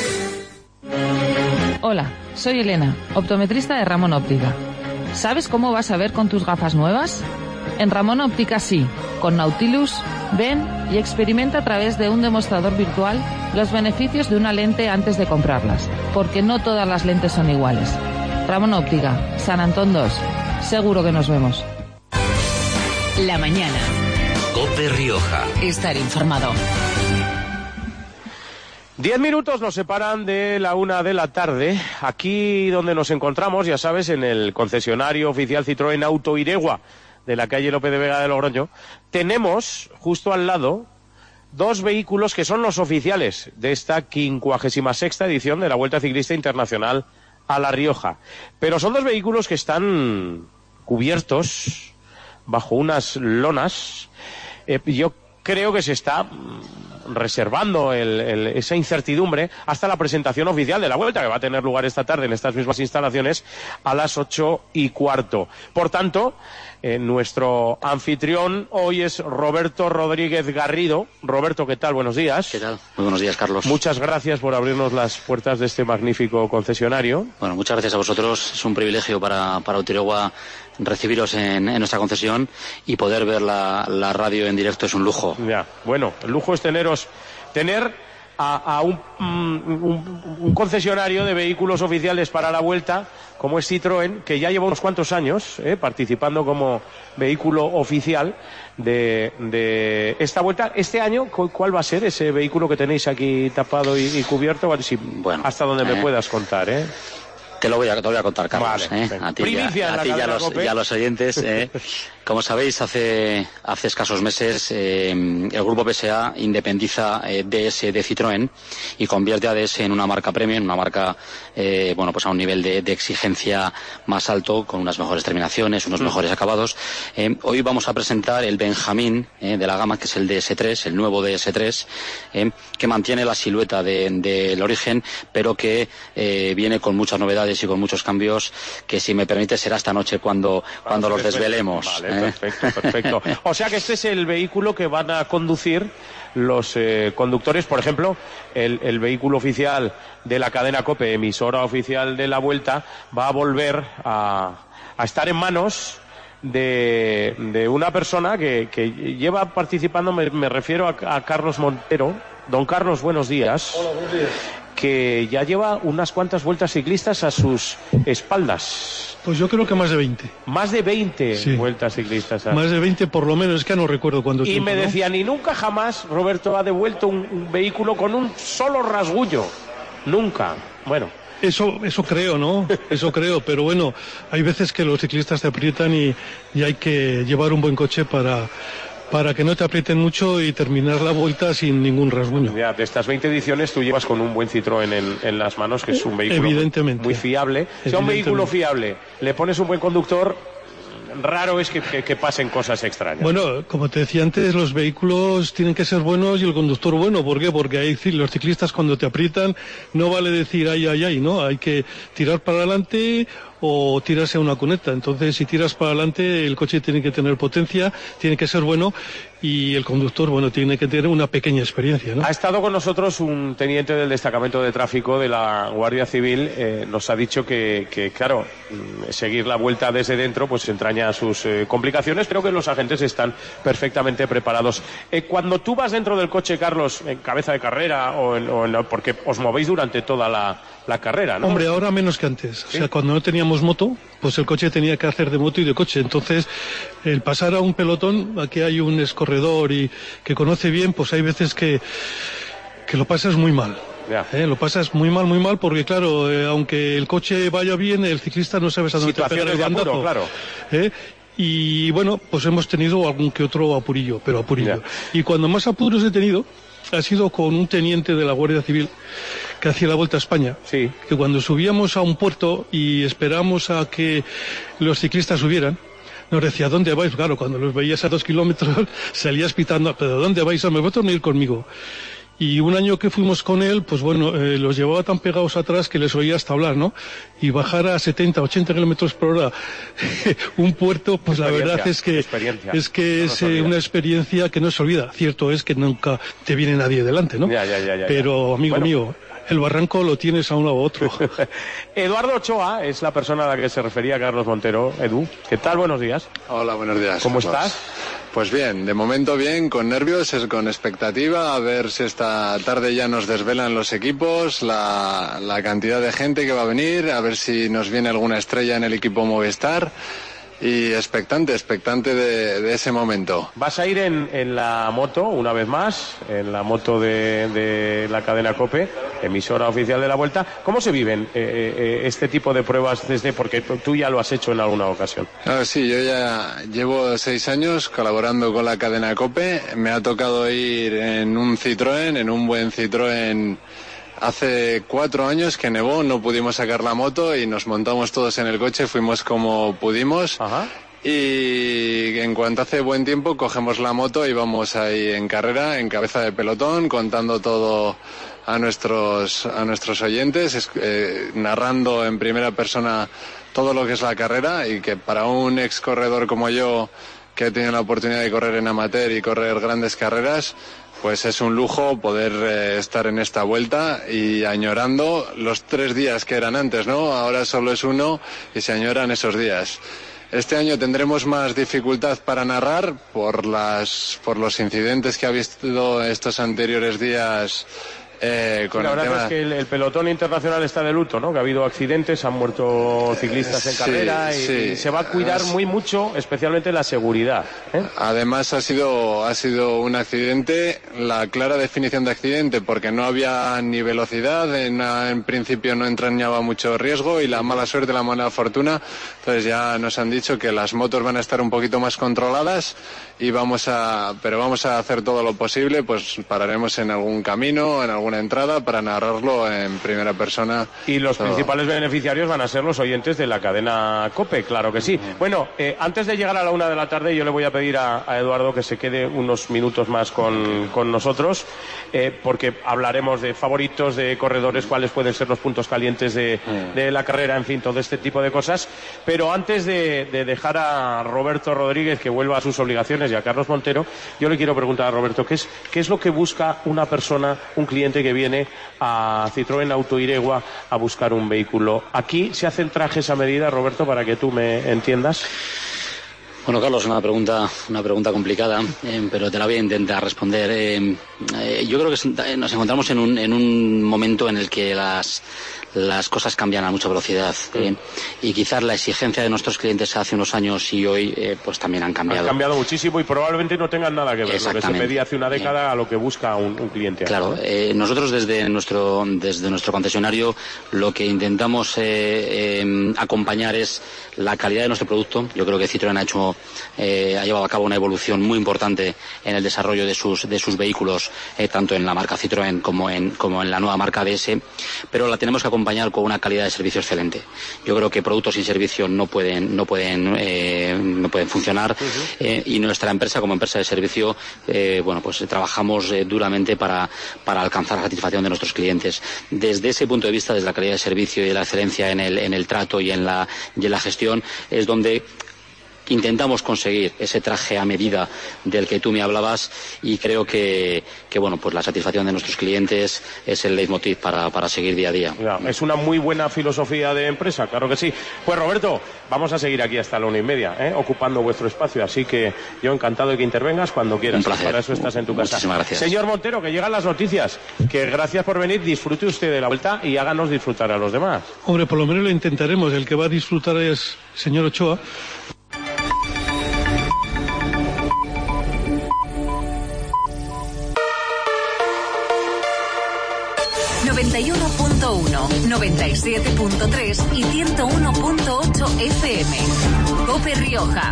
Speaker 21: Hola, soy Elena, optometrista de Ramón Óptica. ¿Sabes cómo vas a ver con tus gafas nuevas? En Ramón Óptica sí, con Nautilus. Ven y experimenta a través de un demostrador virtual los beneficios de una lente antes de comprarlas, porque no todas las lentes son iguales. Ramón Óptica, San Antón dos. Seguro que nos vemos.
Speaker 1: La mañana.
Speaker 3: COPE Rioja.
Speaker 1: Estar informado.
Speaker 2: Diez minutos nos separan de la una de la tarde. Aquí donde nos encontramos, ya sabes, en el concesionario oficial Citroën Auto Iregua, de la calle López de Vega de Logroño, tenemos justo al lado dos vehículos que son los oficiales de esta quincuagésima sexta edición de la Vuelta Ciclista Internacional a La Rioja. Pero son dos vehículos que están cubiertos bajo unas lonas. Eh, yo creo que se está reservando el, el, esa incertidumbre hasta la presentación oficial de la Vuelta, que va a tener lugar esta tarde en estas mismas instalaciones a las ocho y cuarto. Por tanto, Eh, nuestro anfitrión hoy es Roberto Rodríguez Garrido. Roberto, ¿qué tal? Buenos días.
Speaker 22: ¿Qué tal? Muy buenos días, Carlos.
Speaker 2: Muchas gracias por abrirnos las puertas de este magnífico concesionario.
Speaker 22: Bueno, muchas gracias a vosotros. Es un privilegio para, para Utiregua recibiros en, en nuestra concesión, y poder ver la, la radio en directo es un lujo.
Speaker 2: Ya, bueno, el lujo es teneros, tener a, a un, un, un concesionario de vehículos oficiales para la Vuelta, como es Citroën, que ya lleva unos cuantos años eh, participando como vehículo oficial de, de esta Vuelta. Este año, ¿cuál va a ser ese vehículo que tenéis aquí tapado y, y cubierto? Bueno, si, bueno, hasta donde eh... me puedas contar, ¿eh?
Speaker 22: Te lo voy a, te lo voy a contar, Carlos.
Speaker 2: Vale,
Speaker 22: ¿eh? A ti, ya, a, ti ya, los, ya los oyentes. ¿eh? Como sabéis, hace, hace escasos meses eh, el Grupo P S A independiza eh, D S de Citroën y convierte a D S en una marca premium, una marca eh, bueno, pues a un nivel de, de exigencia más alto, con unas mejores terminaciones, unos mm. mejores acabados. Eh, hoy vamos a presentar el Benjamín eh, de la gama, que es el D S tres, el nuevo D S tres, eh, que mantiene la silueta del de, de origen, pero que eh, viene con muchas novedades y con muchos cambios, que, si me permite, será esta noche cuando, cuando ah, los perfecto. desvelemos.
Speaker 2: Vale,
Speaker 22: ¿eh?
Speaker 2: perfecto, perfecto. O sea que este es el vehículo que van a conducir los eh, conductores, por ejemplo, el, el vehículo oficial de la cadena COPE, emisora oficial de la Vuelta, va a volver a, a estar en manos de, de una persona que, que lleva participando, me, me refiero a, a Carlos Montero. Don Carlos, buenos días.
Speaker 23: Hola, buenos días.
Speaker 2: Que ya lleva unas cuantas vueltas ciclistas a sus espaldas.
Speaker 23: Pues yo creo que más de veinte.
Speaker 2: Más de veinte sí. vueltas ciclistas. A...
Speaker 23: Más de veinte por lo menos, es que no recuerdo cuándo.
Speaker 2: Y tiempo, me decían, ¿no? Y nunca jamás Roberto ha devuelto un, un vehículo con un solo rasguño. Nunca. Bueno.
Speaker 23: Eso, eso creo, ¿no? Eso creo, pero bueno, hay veces que los ciclistas te aprietan y, y hay que llevar un buen coche para... para que no te aprieten mucho y terminar la vuelta sin ningún rasguño.
Speaker 2: Ya, de estas veinte ediciones tú llevas con un buen Citroën en, en las manos, que es un vehículo
Speaker 23: Evidentemente.
Speaker 2: muy fiable. Si a un vehículo fiable le pones un buen conductor, raro es que, que, que pasen cosas extrañas.
Speaker 23: Bueno, como te decía antes, los vehículos tienen que ser buenos y el conductor bueno. ¿Por qué? Porque hay, los ciclistas, cuando te aprietan, no vale decir ay, ay, ay, ¿no? Hay que tirar para adelante o tirarse a una cuneta. Entonces, si tiras para adelante, el coche tiene que tener potencia, tiene que ser bueno, y el conductor, bueno, tiene que tener una pequeña experiencia, ¿no?
Speaker 2: Ha estado con nosotros un teniente del destacamento de tráfico de la Guardia Civil. Eh, nos ha dicho que, que, claro, seguir la vuelta desde dentro pues entraña sus eh, complicaciones, pero que los agentes están perfectamente preparados. Eh, cuando tú vas dentro del coche, Carlos, en cabeza de carrera, o en, o en, porque os movéis durante toda la, la carrera, ¿no?
Speaker 23: Hombre, ahora menos que antes. ¿Sí? O sea, cuando no teníamos teníamos moto, pues el coche tenía que hacer de moto y de coche. Entonces, el pasar a un pelotón, aquí hay un escorredor y que conoce bien, pues hay veces que, que lo pasas muy mal. Eh, lo pasas muy mal, muy mal, porque claro, eh, aunque el coche vaya bien, el ciclista no sabes a dónde te pega el bandazo. Claro. Eh, y bueno, pues hemos tenido algún que otro apurillo, pero apurillo. Yeah. Y cuando más apuros he tenido, ha sido con un teniente de la Guardia Civil que hacía la Vuelta a España. Sí. Que cuando subíamos a un puerto y esperamos a que los ciclistas subieran, nos decía, ¿dónde vais? Claro, cuando los veías a dos kilómetros, salías pitando, ¿pero dónde vais? ¿Me voy a unir conmigo? Y un año que fuimos con él, pues bueno, eh, los llevaba tan pegados atrás que les oía hasta hablar, ¿no? Y bajar a setenta, ochenta kilómetros por hora un puerto, pues la verdad es que es que es eh, una experiencia que no se olvida. Cierto es que nunca te viene nadie delante, ¿no? Ya, ya, ya, ya, Pero, amigo bueno. mío, el barranco lo tienes a uno u otro.
Speaker 2: Eduardo Ochoa es la persona a la que se refería Carlos Montero. Edu, ¿qué tal? Buenos días.
Speaker 4: Hola, buenos días.
Speaker 2: ¿Cómo Carlos. estás?
Speaker 4: Pues bien, de momento bien, con nervios, con expectativa, a ver si esta tarde ya nos desvelan los equipos, la, la cantidad de gente que va a venir, a ver si nos viene alguna estrella en el equipo Movistar. Y expectante, expectante de, de ese momento.
Speaker 2: Vas a ir en, en la moto, una vez más, en la moto de, de la cadena COPE, emisora oficial de la Vuelta. ¿Cómo se viven eh, eh, este tipo de pruebas desde, porque tú ya lo has hecho en alguna ocasión?
Speaker 4: Ah, sí, yo ya llevo seis años colaborando con la cadena COPE. Me ha tocado ir en un Citroën, en un buen Citroën. Hace cuatro años que nevó, no pudimos sacar la moto y nos montamos todos en el coche, fuimos como pudimos. Ajá. Y en cuanto hace buen tiempo cogemos la moto y vamos ahí en carrera, en cabeza de pelotón, contando todo a nuestros a nuestros oyentes, eh, narrando en primera persona todo lo que es la carrera, y que para un ex corredor como yo, que he tenido la oportunidad de correr en amateur y correr grandes carreras, pues es un lujo poder eh, estar en esta vuelta y añorando los tres días que eran antes, ¿no? Ahora solo es uno y se añoran esos días. Este año tendremos más dificultad para narrar por las por los incidentes que ha habido estos anteriores días. Eh, con
Speaker 2: sí, la
Speaker 4: el
Speaker 2: verdad
Speaker 4: tema...
Speaker 2: es que el, el pelotón internacional está de luto, ¿no? Que ha habido accidentes, han muerto ciclistas en
Speaker 4: sí,
Speaker 2: carrera y,
Speaker 4: sí.
Speaker 2: y se va a cuidar
Speaker 4: Además,
Speaker 2: muy mucho, especialmente la seguridad, ¿eh?
Speaker 4: Además ha sido ha sido un accidente, la clara definición de accidente, porque no había ni velocidad, en, en principio no entrañaba mucho riesgo, y la mala suerte, la mala fortuna. Entonces ya nos han dicho que las motos van a estar un poquito más controladas y vamos a, pero vamos a hacer todo lo posible, pues pararemos en algún camino, en algún una entrada para narrarlo en primera persona.
Speaker 2: Y los
Speaker 4: todo.
Speaker 2: principales beneficiarios van a ser los oyentes de la cadena COPE, claro que sí. Bueno, eh, antes de llegar a la una de la tarde, yo le voy a pedir a, a Eduardo que se quede unos minutos más con, con nosotros, eh, porque hablaremos de favoritos, de corredores, cuáles pueden ser los puntos calientes de, de la carrera, en fin, todo este tipo de cosas. Pero antes de, de dejar a Roberto Rodríguez que vuelva a sus obligaciones y a Carlos Montero, yo le quiero preguntar a Roberto, ¿qué es, qué es lo que busca una persona, un cliente que viene a Citroën Auto Iregua a buscar un vehículo? Aquí se hacen trajes a medida, Roberto, para que tú me entiendas.
Speaker 22: Bueno, Carlos, una pregunta, una pregunta complicada, eh, pero te la voy a intentar responder. Eh, eh, yo creo que nos encontramos en un, en un momento en el que las las cosas cambian a mucha velocidad, eh, y quizás la exigencia de nuestros clientes hace unos años y hoy eh, pues también han cambiado.
Speaker 2: Han cambiado muchísimo y probablemente no tengan nada que ver lo que se pedía hace una década a lo que busca un, un cliente.
Speaker 22: Claro, eh, nosotros desde nuestro desde nuestro concesionario lo que intentamos eh, eh, acompañar es la calidad de nuestro producto. Yo creo que Citroën ha hecho eh, ha llevado a cabo una evolución muy importante en el desarrollo de sus de sus vehículos, eh, tanto en la marca Citroën como en como en la nueva marca D S, pero la tenemos que acompañar con una calidad de servicio excelente. Yo creo que productos sin servicio no pueden no pueden eh, no pueden funcionar, uh-huh. eh, y nuestra empresa como empresa de servicio eh, bueno pues trabajamos eh, duramente para para alcanzar la satisfacción de nuestros clientes. Desde ese punto de vista, desde la calidad de servicio y la excelencia en el en el trato y en la y en la gestión, es donde intentamos conseguir ese traje a medida del que tú me hablabas y creo que, que bueno, pues la satisfacción de nuestros clientes es el leitmotiv para, para seguir día a día.
Speaker 2: Ya, es una muy buena filosofía de empresa, claro que sí. Pues Roberto, vamos a seguir aquí hasta la una y media, ¿eh? ocupando vuestro espacio, así que yo encantado de que intervengas cuando quieras.
Speaker 22: Un placer.
Speaker 2: Para eso estás en tu casa.
Speaker 22: Muchísimas gracias.
Speaker 2: Señor Montero, que llegan las noticias, que gracias por venir, disfrute usted de la vuelta y háganos disfrutar a los demás.
Speaker 23: Hombre, por lo menos lo intentaremos, el que va a disfrutar es el señor Ochoa.
Speaker 1: noventa y uno punto uno, noventa y siete punto tres y ciento uno punto ocho F M. COPE Rioja.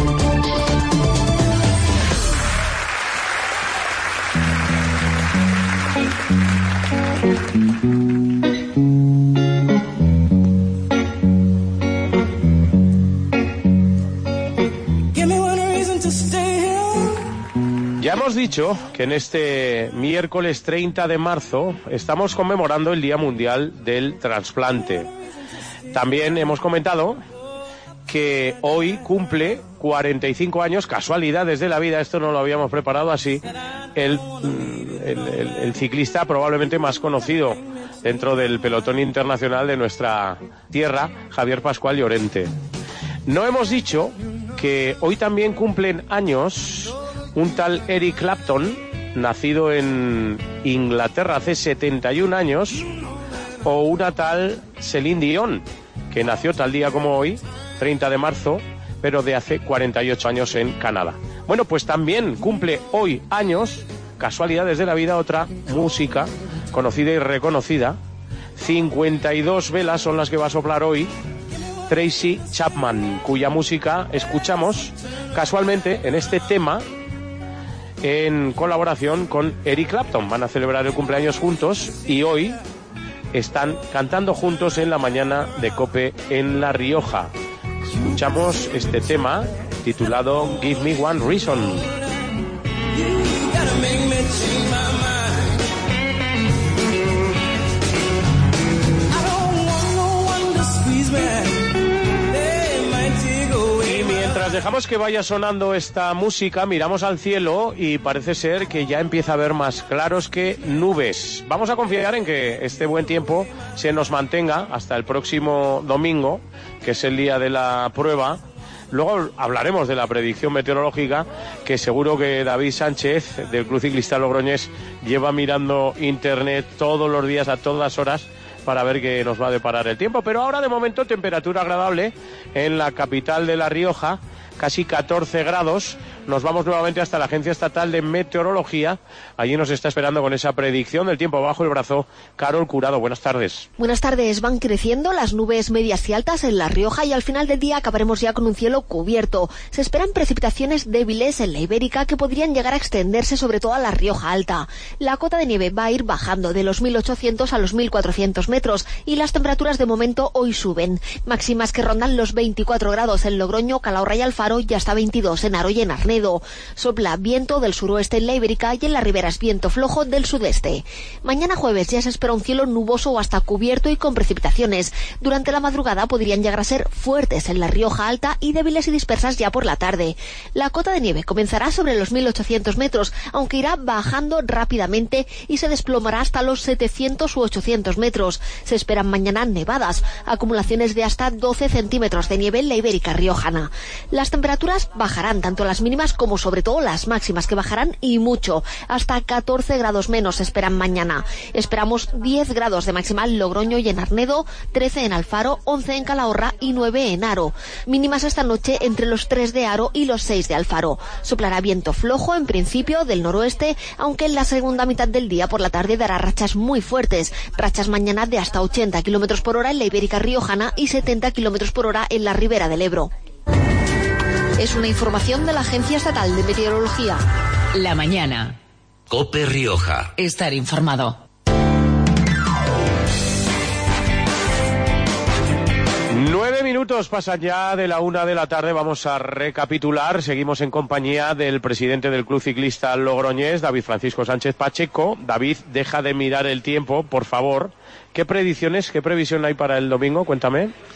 Speaker 2: Ya hemos dicho que en este miércoles treinta de marzo estamos conmemorando el Día Mundial del Trasplante. También hemos comentado que hoy cumple cuarenta y cinco años, casualidades de la vida, esto no lo habíamos preparado así, el, el, el, el ciclista probablemente más conocido dentro del pelotón internacional de nuestra tierra, Javier Pascual Llorente. No hemos dicho que hoy también cumplen años un tal Eric Clapton, nacido en Inglaterra hace setenta y un años, o una tal Celine Dion, que nació tal día como hoy, treinta de marzo, pero de hace cuarenta y ocho años en Canadá. Bueno, pues también cumple hoy años, casualidades de la vida, otra música conocida y reconocida. cincuenta y dos velas son las que va a soplar hoy Tracy Chapman, cuya música escuchamos casualmente en este tema en colaboración con Eric Clapton. Van a celebrar el cumpleaños juntos y hoy están cantando juntos en la mañana de COPE en La Rioja. Escuchamos este tema titulado Give Me One Reason. Dejamos que vaya sonando esta música, miramos al cielo y parece ser que ya empieza a haber más claros que nubes. Vamos a confiar en que este buen tiempo se nos mantenga hasta el próximo domingo, que es el día de la prueba. Luego hablaremos de la predicción meteorológica, que seguro que David Sánchez del Club Ciclista Logroñés lleva mirando internet todos los días a todas horas para ver qué nos va a deparar el tiempo. Pero ahora de momento temperatura agradable en la capital de La Rioja, casi catorce grados. Nos vamos nuevamente hasta la Agencia Estatal de Meteorología. Allí nos está esperando con esa predicción del tiempo bajo el brazo Carol Curado. Buenas tardes.
Speaker 5: Buenas tardes. Van creciendo las nubes medias y altas en La Rioja y al final del día acabaremos ya con un cielo cubierto. Se esperan precipitaciones débiles en la Ibérica que podrían llegar a extenderse sobre todo a La Rioja Alta. La cota de nieve va a ir bajando de los mil ochocientos a los mil cuatrocientos metros y las temperaturas de momento hoy suben. Máximas que rondan los veinticuatro grados en Logroño, Calahorra y Alfaro y hasta veintidós en Aro y en Arnedo. Sopla viento del suroeste en la Ibérica y en las riberas viento flojo del sudeste. Mañana jueves ya se espera un cielo nuboso o hasta cubierto y con precipitaciones. Durante la madrugada podrían llegar a ser fuertes en La Rioja Alta y débiles y dispersas ya por la tarde. La cota de nieve comenzará sobre los mil ochocientos metros, aunque irá bajando rápidamente y se desplomará hasta los setecientos u ochocientos metros. Se esperan mañana nevadas, acumulaciones de hasta doce centímetros de nieve en la Ibérica riojana. Las temperaturas bajarán, tanto las mínimas como sobre todo las máximas, que bajarán y mucho, hasta catorce grados menos se esperan mañana. Esperamos diez grados de máxima en Logroño y en Arnedo, trece en Alfaro, once en Calahorra y nueve en Aro. Mínimas esta noche entre los tres de Aro y los seis de Alfaro. Soplará viento flojo en principio del noroeste, aunque en la segunda mitad del día por la tarde dará rachas muy fuertes, rachas mañana de hasta ochenta kilómetros por hora en la Ibérica riojana y setenta kilómetros por hora en la ribera del Ebro. Es una información de la Agencia Estatal de Meteorología.
Speaker 1: La mañana.
Speaker 3: COPE Rioja.
Speaker 1: Estar informado.
Speaker 2: Nueve minutos pasan ya de la una de la tarde. Vamos a recapitular. Seguimos en compañía del presidente del Club Ciclista Logroñés, David Francisco Sánchez Pacheco. David, deja de mirar el tiempo, por favor. ¿Qué predicciones, qué previsión hay para el domingo? Cuéntame.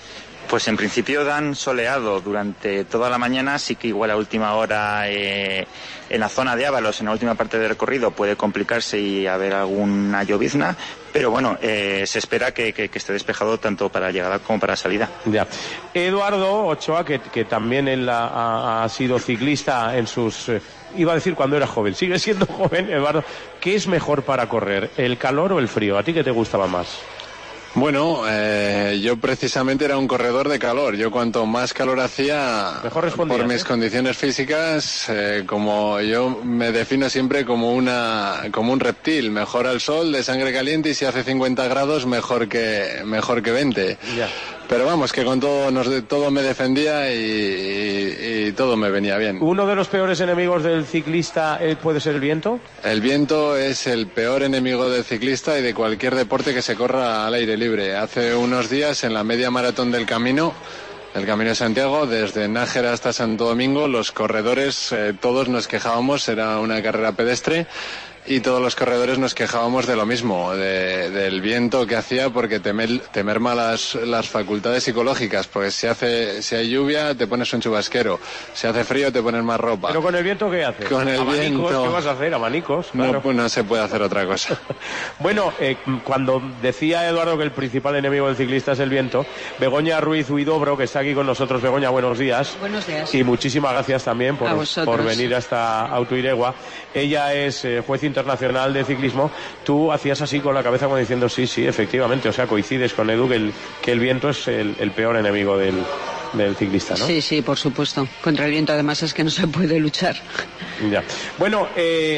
Speaker 6: Pues en principio dan soleado durante toda la mañana, sí que igual a última hora eh, en la zona de Ábalos, en la última parte del recorrido, puede complicarse y haber alguna llovizna, pero bueno, eh, se espera que, que, que esté despejado tanto para llegada como para salida.
Speaker 2: Ya. Eduardo Ochoa, que, que también él ha, ha sido ciclista en sus... Eh, iba a decir cuando era joven, sigue siendo joven, Eduardo. ¿Qué es mejor para correr, el calor o el frío? ¿A ti qué te gustaba más?
Speaker 4: Bueno, eh, yo precisamente era un corredor de calor. Yo cuanto más calor hacía,
Speaker 2: mejor
Speaker 4: por mis
Speaker 2: ¿eh?
Speaker 4: condiciones físicas, eh, como yo me defino siempre como una como un reptil, mejor al sol, de sangre caliente, y si hace cincuenta grados, mejor que mejor que veinte.
Speaker 2: Ya.
Speaker 4: Pero vamos, que con todo nos, todo me defendía y, y, y todo me venía bien.
Speaker 2: ¿Uno de los peores enemigos del ciclista puede ser el viento?
Speaker 4: El viento es el peor enemigo del ciclista y de cualquier deporte que se corra al aire libre. Hace unos días, en la media maratón del Camino, el Camino de Santiago, desde Nájera hasta Santo Domingo, los corredores, eh, todos nos quejábamos, era una carrera pedestre, y todos los corredores nos quejábamos de lo mismo, de, del viento que hacía, porque te, me, te merma las, las facultades psicológicas, porque si hace si hay lluvia te pones un chubasquero, si hace frío te pones más ropa.
Speaker 2: ¿Pero con el viento qué haces?
Speaker 4: Con el
Speaker 2: ¿Abanicos?
Speaker 4: viento...
Speaker 2: ¿Qué vas a hacer? ¿Abanicos? Claro.
Speaker 4: No, pues no se puede hacer otra cosa.
Speaker 2: Bueno, eh, cuando decía Eduardo que el principal enemigo del ciclista es el viento, Begoña Ruiz Huidobro, que está aquí con nosotros. Begoña, buenos días.
Speaker 7: Buenos días.
Speaker 2: Y muchísimas gracias también por, por venir hasta Autoiregua. Ella es eh, juez internacional de ciclismo. Tú hacías así con la cabeza como diciendo sí, sí, efectivamente, o sea, coincides con Edu que el, que el viento es el, el peor enemigo del, del ciclista, ¿no?
Speaker 7: Sí, sí, por supuesto. Contra el viento además es que no se puede luchar.
Speaker 2: Ya. Bueno,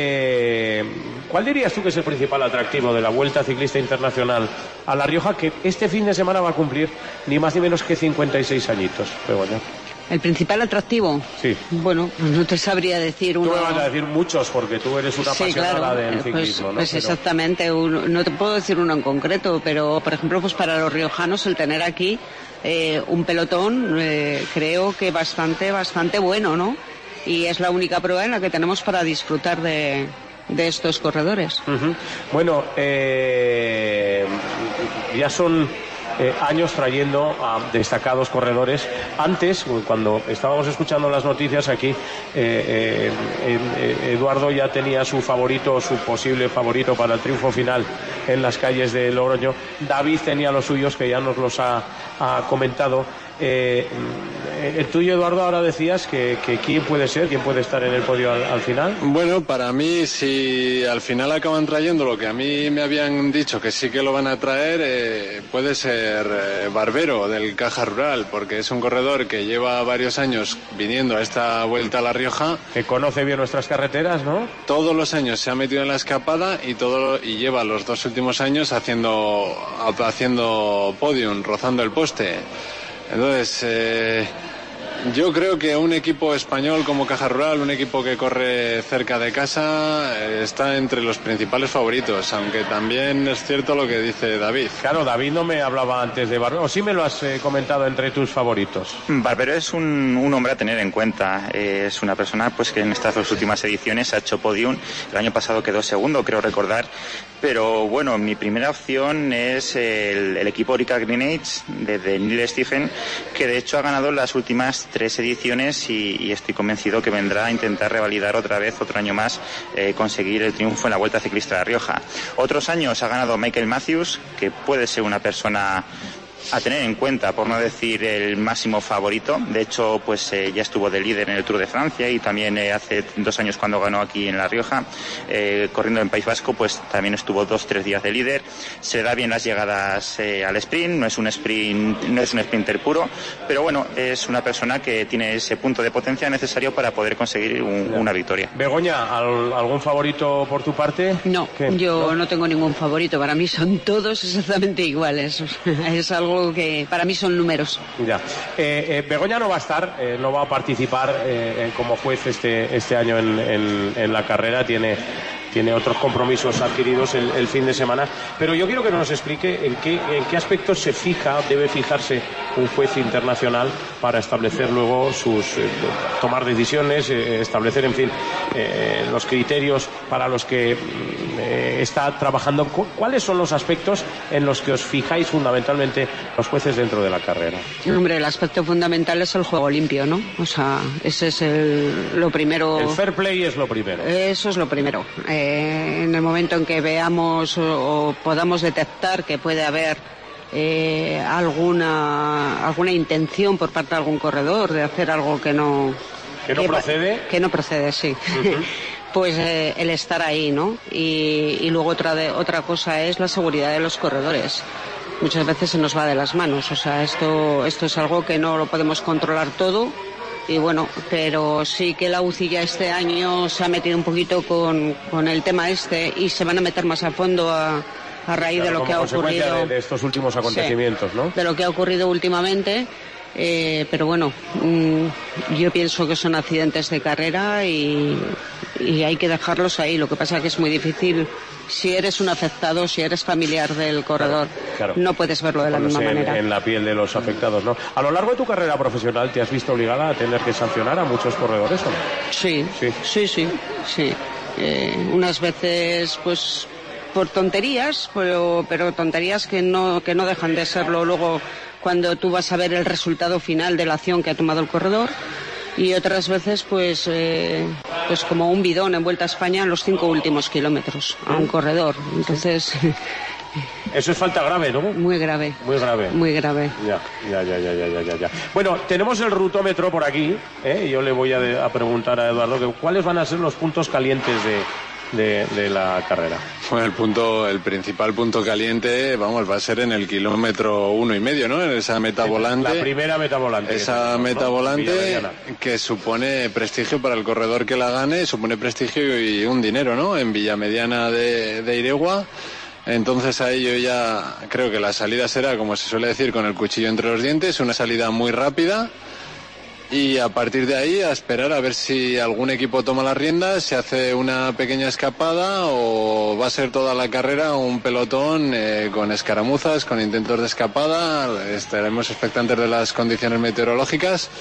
Speaker 2: eh, ¿cuál dirías tú que es el principal atractivo de la Vuelta Ciclista Internacional a La Rioja, que este fin de semana va a cumplir ni más ni menos que cincuenta y seis añitos? Begoña.
Speaker 7: ¿El principal atractivo?
Speaker 2: Sí.
Speaker 7: Bueno, no te sabría decir uno.
Speaker 2: Tú me vas a decir muchos, porque tú eres una
Speaker 7: sí,
Speaker 2: apasionada
Speaker 7: claro.
Speaker 2: del
Speaker 7: pues,
Speaker 2: ciclismo, ¿no?
Speaker 7: Pues
Speaker 2: pero...
Speaker 7: exactamente, uno, no te puedo decir uno en concreto, pero por ejemplo, pues para los riojanos el tener aquí eh, un pelotón, eh, creo que bastante, bastante bueno, ¿no? Y es la única prueba en la que tenemos para disfrutar de, de estos corredores.
Speaker 2: Uh-huh. Bueno, eh, ya son... Eh, años trayendo a destacados corredores. Antes, cuando estábamos escuchando las noticias aquí, eh, eh, eh, Eduardo ya tenía su favorito, su posible favorito para el triunfo final en las calles de Logroño. David tenía los suyos, que ya nos los ha, ha comentado. Eh, el tuyo, Eduardo, ahora decías que, que quién puede ser, quién puede estar en el podio al, al final.
Speaker 4: Bueno, para mí, si al final acaban trayendo lo que a mí me habían dicho que sí que lo van a traer, eh, puede ser eh, Barbero, del Caja Rural, porque es un corredor que lleva varios años viniendo a esta Vuelta a La Rioja.
Speaker 2: Que conoce bien nuestras carreteras, ¿no?
Speaker 4: Todos los años se ha metido en la escapada y todo y lleva los dos últimos años haciendo, haciendo podium, rozando el poste. Entonces, eh, yo creo que un equipo español como Caja Rural, un equipo que corre cerca de casa, eh, está entre los principales favoritos, aunque también es cierto lo que dice David.
Speaker 2: Claro, David no me hablaba antes de Barbero, o sí me lo has eh, comentado entre tus favoritos.
Speaker 6: Barbero es un, un hombre a tener en cuenta, eh, es una persona pues que en estas dos últimas ediciones ha hecho podium, el año pasado quedó segundo, creo recordar. Pero bueno, mi primera opción es el, el equipo Orica Greenage de, de Neil Stephen, que de hecho ha ganado las últimas tres ediciones y, y estoy convencido que vendrá a intentar revalidar otra vez, otro año más, eh, conseguir el triunfo en la Vuelta Ciclista de La Rioja. Otros años ha ganado Michael Matthews, que puede ser una persona a tener en cuenta, por no decir el máximo favorito. De hecho, pues eh, ya estuvo de líder en el Tour de Francia y también eh, hace dos años cuando ganó aquí en La Rioja, eh, corriendo en País Vasco, pues también estuvo dos, tres días de líder. Se da bien las llegadas eh, al sprint, no es un sprint, no es un sprinter puro, pero bueno, es una persona que tiene ese punto de potencia necesario para poder conseguir un, una victoria.
Speaker 2: Begoña, ¿algún favorito por tu parte?
Speaker 7: No, ¿Qué? yo ¿No? no tengo ningún favorito. Para mí son todos exactamente iguales. Es algo que para mí son números.
Speaker 2: Ya. Eh, eh, Begoña no va a estar, eh, no va a participar eh, como juez este, este año en, en, en la carrera. Tiene, tiene otros compromisos adquiridos el, el fin de semana. Pero yo quiero que nos explique en qué, en qué aspectos se fija, debe fijarse un juez internacional para establecer luego sus, eh, tomar decisiones, eh, establecer, en fin, eh, los criterios para los que eh, está trabajando. ¿Cuáles son los aspectos en los que os fijáis fundamentalmente los jueces dentro de la carrera?
Speaker 7: Hombre, el aspecto fundamental es el juego limpio, ¿no? O sea, ese es el, lo primero.
Speaker 2: El fair play es lo primero.
Speaker 7: Eso es lo primero. Eh, en el momento en que veamos o, o podamos detectar que puede haber eh, alguna alguna intención por parte de algún corredor de hacer algo que no
Speaker 2: que no que, procede
Speaker 7: que no procede, sí. Uh-huh. Pues eh, el estar ahí, ¿no? Y, y luego otra de, otra cosa es la seguridad de los corredores. Muchas veces se nos va de las manos, o sea, esto esto es algo que no lo podemos controlar todo. Y bueno, pero sí que la U C I ya este año se ha metido un poquito con, con el tema este y se van a meter más a fondo a, a raíz
Speaker 2: claro,
Speaker 7: de lo que ha ocurrido.
Speaker 2: De, de estos últimos acontecimientos,
Speaker 7: sí,
Speaker 2: ¿no?
Speaker 7: De lo que ha ocurrido últimamente. Eh, pero bueno, mmm, yo pienso que son accidentes de carrera y, y hay que dejarlos ahí. Lo que pasa es que es muy difícil. Si eres un afectado, si eres familiar del corredor, claro, claro. no puedes verlo de la misma
Speaker 2: en,
Speaker 7: manera.
Speaker 2: En la piel de los afectados, ¿no? A lo largo de tu carrera profesional, ¿te has visto obligada a tener que sancionar a muchos corredores o no?
Speaker 7: Sí, sí, sí, sí. sí. Eh, unas veces, pues, por tonterías, pero, pero tonterías que no, que no dejan de serlo luego cuando tú vas a ver el resultado final de la acción que ha tomado el corredor. Y otras veces, pues, eh, pues como un bidón en Vuelta a España en los cinco últimos kilómetros a un corredor. Entonces,
Speaker 2: eso es falta grave, ¿no?
Speaker 7: Muy grave.
Speaker 2: Muy grave.
Speaker 7: Muy grave.
Speaker 2: Ya, ya, ya, ya, ya, ya, ya. Bueno, tenemos el rutómetro por aquí, ¿eh? Y yo le voy a, de, a preguntar a Eduardo que cuáles van a ser los puntos calientes de, de, de la carrera.
Speaker 4: Bueno, el punto, el principal punto caliente, vamos, va a ser en el kilómetro uno y medio, ¿no? En esa meta volante.
Speaker 2: La primera meta volante.
Speaker 4: Esa tenemos, meta ¿no? volante que supone prestigio para el corredor que la gane, supone prestigio y un dinero, ¿no? En Villamediana de, de Iregua. Entonces ahí yo ya creo que la salida será, como se suele decir, con el cuchillo entre los dientes, una salida muy rápida. Y a partir de ahí a esperar a ver si algún equipo toma las riendas, se hace una pequeña escapada o va a ser toda la carrera un pelotón eh, con escaramuzas, con intentos de escapada. Estaremos expectantes de las condiciones meteorológicas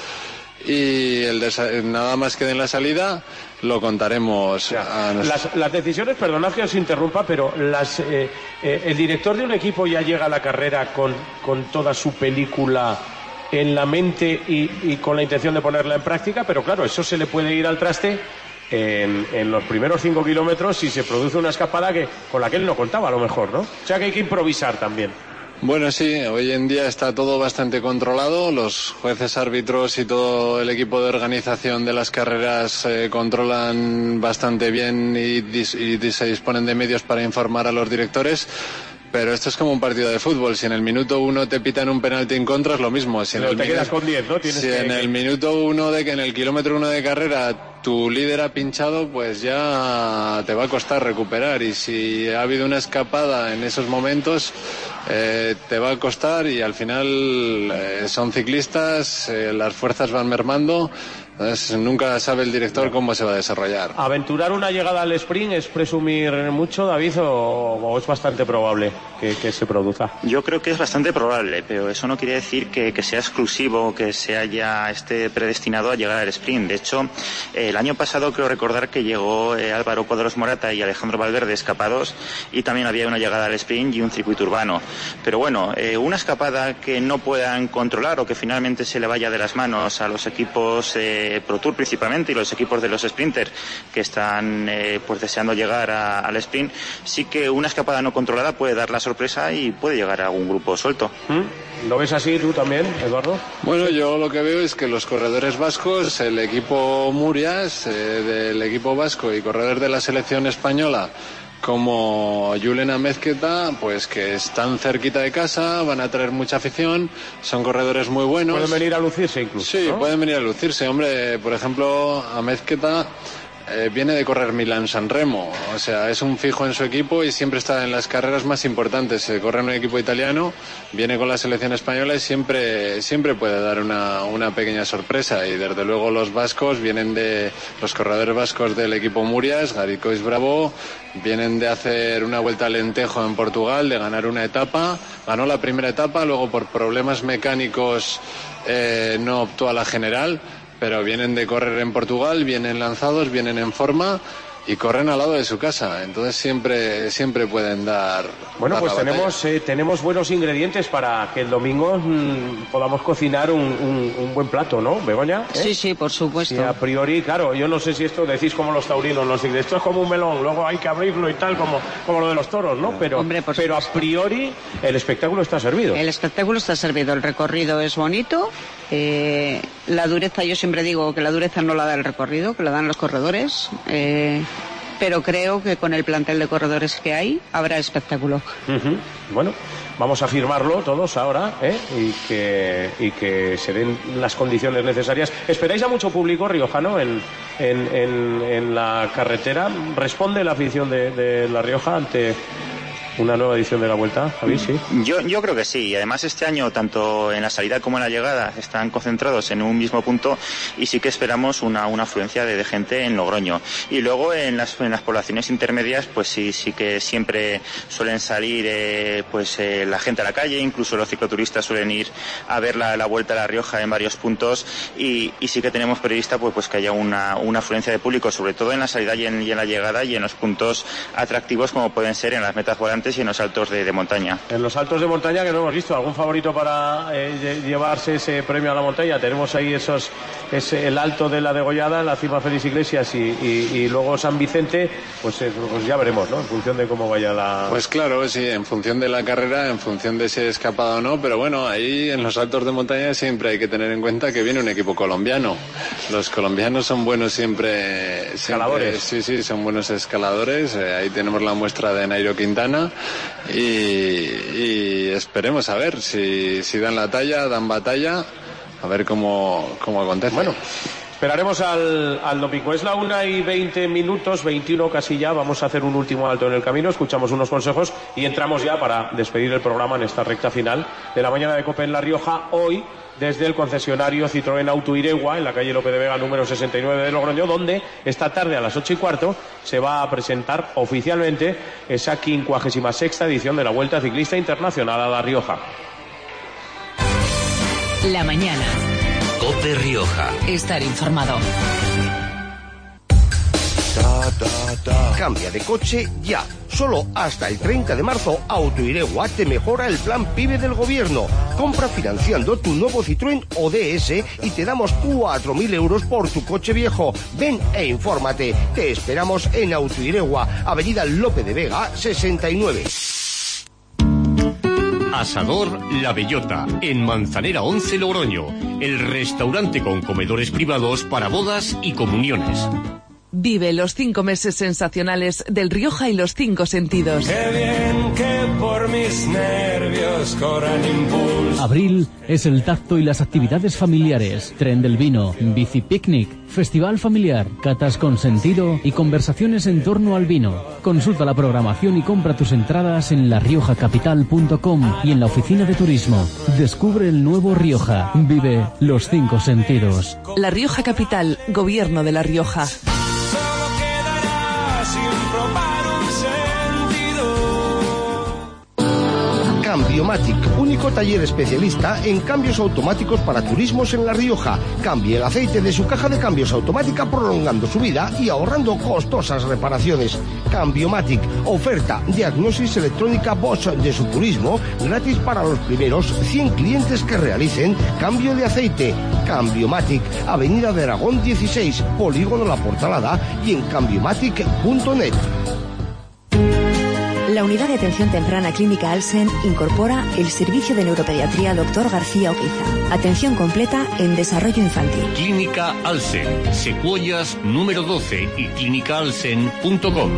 Speaker 4: y el desa- nada más que en la salida lo contaremos. A
Speaker 2: las, las decisiones, perdonad que os interrumpa, pero las, eh, eh, el director de un equipo ya llega a la carrera con, con toda su película en la mente y, y con la intención de ponerla en práctica, pero claro, eso se le puede ir al traste en, en los primeros cinco kilómetros si se produce una escapada que con la que él no contaba a lo mejor, ¿no? O sea que hay que improvisar también.
Speaker 4: Bueno, sí, hoy en día está todo bastante controlado, los jueces árbitros y todo el equipo de organización de las carreras eh, controlan bastante bien y, dis- y dis- se disponen de medios para informar a los directores. Pero esto es como un partido de fútbol. Si en el minuto uno te pitan un penalti en contra es lo mismo. Si en
Speaker 2: Pero
Speaker 4: el
Speaker 2: te
Speaker 4: minu-
Speaker 2: quedas con diez, ¿no? Tienes
Speaker 4: si
Speaker 2: que...
Speaker 4: en el minuto uno de que en el kilómetro uno de carrera tu líder ha pinchado, pues ya te va a costar recuperar. Y si ha habido una escapada en esos momentos, eh, te va a costar y al final eh, son ciclistas, eh, las fuerzas van mermando. Entonces, nunca sabe el director cómo se va a desarrollar.
Speaker 2: ¿Aventurar una llegada al sprint es presumir mucho, David, o, o es bastante probable que, que se produzca?
Speaker 6: Yo creo que es bastante probable, pero eso no quiere decir que, que sea exclusivo, que sea ya esté predestinado a llegar al sprint. De hecho, eh, el año pasado creo recordar que llegó eh, Álvaro Cuadros Morata y Alejandro Valverde escapados y también había una llegada al sprint y un circuito urbano. Pero bueno, eh, una escapada que no puedan controlar o que finalmente se le vaya de las manos a los equipos eh, Pro Tour principalmente y los equipos de los sprinters que están eh, pues deseando llegar a, al sprint, sí que una escapada no controlada puede dar la sorpresa y puede llegar a algún grupo suelto.
Speaker 2: ¿Mm? ¿Lo ves así tú también, Eduardo?
Speaker 4: Bueno, yo lo que veo es que los corredores vascos, el equipo Murias eh, del equipo vasco y corredores de la selección española como Julen Amezqueta, pues que están cerquita de casa, van a traer mucha afición, son corredores muy buenos.
Speaker 2: Pueden venir a lucirse incluso,
Speaker 4: Sí,
Speaker 2: ¿no?
Speaker 4: pueden venir a lucirse. Hombre, por ejemplo, Amezqueta eh, viene de correr Milán-San Remo, o sea, es un fijo en su equipo y siempre está en las carreras más importantes. Se corre en un equipo italiano, viene con la selección española y siempre, siempre puede dar una, una pequeña sorpresa. Y desde luego los vascos vienen de, los corredores vascos del equipo Murias, Garicois Bravo, vienen de hacer una vuelta al Lentejo en Portugal, de ganar una etapa, ganó la primera etapa, luego por problemas mecánicos eh, no optó a la general, pero vienen de correr en Portugal, vienen lanzados, vienen en forma y corren al lado de su casa, entonces siempre siempre pueden dar.
Speaker 2: Bueno,
Speaker 4: dar
Speaker 2: pues
Speaker 4: la
Speaker 2: tenemos eh, tenemos buenos ingredientes para que el domingo mmm, podamos cocinar un, un, un buen plato, ¿no, Begoña? ¿Eh?
Speaker 7: Sí, sí, por supuesto.
Speaker 2: Sí, a priori, claro, yo no sé si esto decís como los taurinos, nos dicen, esto es como un melón, luego hay que abrirlo y tal, como, como lo de los toros, ¿no? Pero,
Speaker 7: Hombre, por
Speaker 2: pero a priori el espectáculo está servido.
Speaker 7: El espectáculo está servido, el recorrido es bonito, eh, la dureza, yo siempre digo que la dureza no la da el recorrido, que la dan los corredores, eh, pero creo que con el plantel de corredores que hay habrá espectáculo.
Speaker 2: Uh-huh. Bueno, vamos a firmarlo todos ahora, ¿eh? y que y que se den las condiciones necesarias. ¿Esperáis a mucho público riojano en, en, en, en la carretera? ¿Responde la afición de, de La Rioja ante una nueva edición de la Vuelta, Javi? Sí.
Speaker 6: Yo, yo creo que sí, y además este año tanto en la salida como en la llegada están concentrados en un mismo punto y sí que esperamos una, una afluencia de, de gente en Logroño. Y luego en las, en las poblaciones intermedias pues sí, sí que siempre suelen salir eh, pues eh, la gente a la calle, incluso los cicloturistas suelen ir a ver la, la Vuelta a La Rioja en varios puntos y, y sí que tenemos prevista pues, pues que haya una, una afluencia de público, sobre todo en la salida y en, y en la llegada y en los puntos atractivos como pueden ser en las metas volantes y en los altos de, de montaña.
Speaker 2: En los altos de montaña que no hemos visto, ¿algún favorito para eh, llevarse ese premio a la montaña? Tenemos ahí esos, ese, el alto de la Degollada, la cima Félix Iglesias y, y, y luego San Vicente, pues, eh, pues ya veremos, ¿no? En función de cómo vaya la...
Speaker 4: Pues claro, sí, en función de la carrera, en función de si es escapado o no, pero bueno, ahí en los altos de montaña siempre hay que tener en cuenta que viene un equipo colombiano. Los colombianos son buenos siempre... siempre
Speaker 2: escaladores.
Speaker 4: Sí, sí, son buenos escaladores. Eh, ahí tenemos la muestra de Nairo Quintana. Y, y esperemos a ver si, si dan la talla, dan batalla, a ver cómo, cómo acontece.
Speaker 2: Bueno, esperaremos al, al domingo. Es la una y veinte minutos, veintiuno casi ya. Vamos a hacer un último alto en el camino, escuchamos unos consejos y entramos ya para despedir el programa en esta recta final de la mañana de COPE en La Rioja. Hoy, desde el concesionario Citroën Auto Iregua, en la calle Lope de Vega número sesenta y nueve de Logroño, donde esta tarde a las ocho y cuarto se va a presentar oficialmente esa quincuagésima sexta edición de la Vuelta Ciclista Internacional a La Rioja.
Speaker 1: La mañana.
Speaker 3: COPE Rioja.
Speaker 1: Estar informado.
Speaker 15: Cambia de coche ya. Solo hasta el treinta de marzo Autoiregua te mejora el plan PIBE del gobierno. Compra financiando tu nuevo Citroën O D S y te damos cuatro mil euros por tu coche viejo. Ven e infórmate. Te esperamos en Autoiregua, Avenida Lope de Vega sesenta y nueve.
Speaker 9: Asador La Bellota, en Manzanera once Logroño. El restaurante con comedores privados para bodas y comuniones.
Speaker 16: Vive los cinco meses sensacionales del Rioja y los cinco sentidos.
Speaker 17: Qué bien que por mis nervios corran impulso.
Speaker 18: Abril es el tacto y las actividades familiares. Tren del vino, bici picnic, festival familiar, catas con sentido y conversaciones en torno al vino. Consulta la programación y compra tus entradas en la rioja capital punto com y en la oficina de turismo. Descubre el nuevo Rioja. Vive los cinco sentidos.
Speaker 16: La Rioja Capital, Gobierno de La Rioja.
Speaker 15: Cambiomatic, único taller especialista en cambios automáticos para turismos en La Rioja. Cambie el aceite de su caja de cambios automática prolongando su vida y ahorrando costosas reparaciones. Cambiomatic, oferta diagnosis electrónica Bosch de su turismo gratis para los primeros cien clientes que realicen cambio de aceite. Cambiomatic, Avenida de Aragón dieciséis, Polígono La Portalada y en cambiomatic punto net.
Speaker 10: La Unidad de Atención Temprana Clínica Alsen incorpora el servicio de neuropediatría doctor García Oquiza. Atención completa en desarrollo infantil.
Speaker 9: Clínica Alsen, Secuoyas número doce y clínica alsen punto com.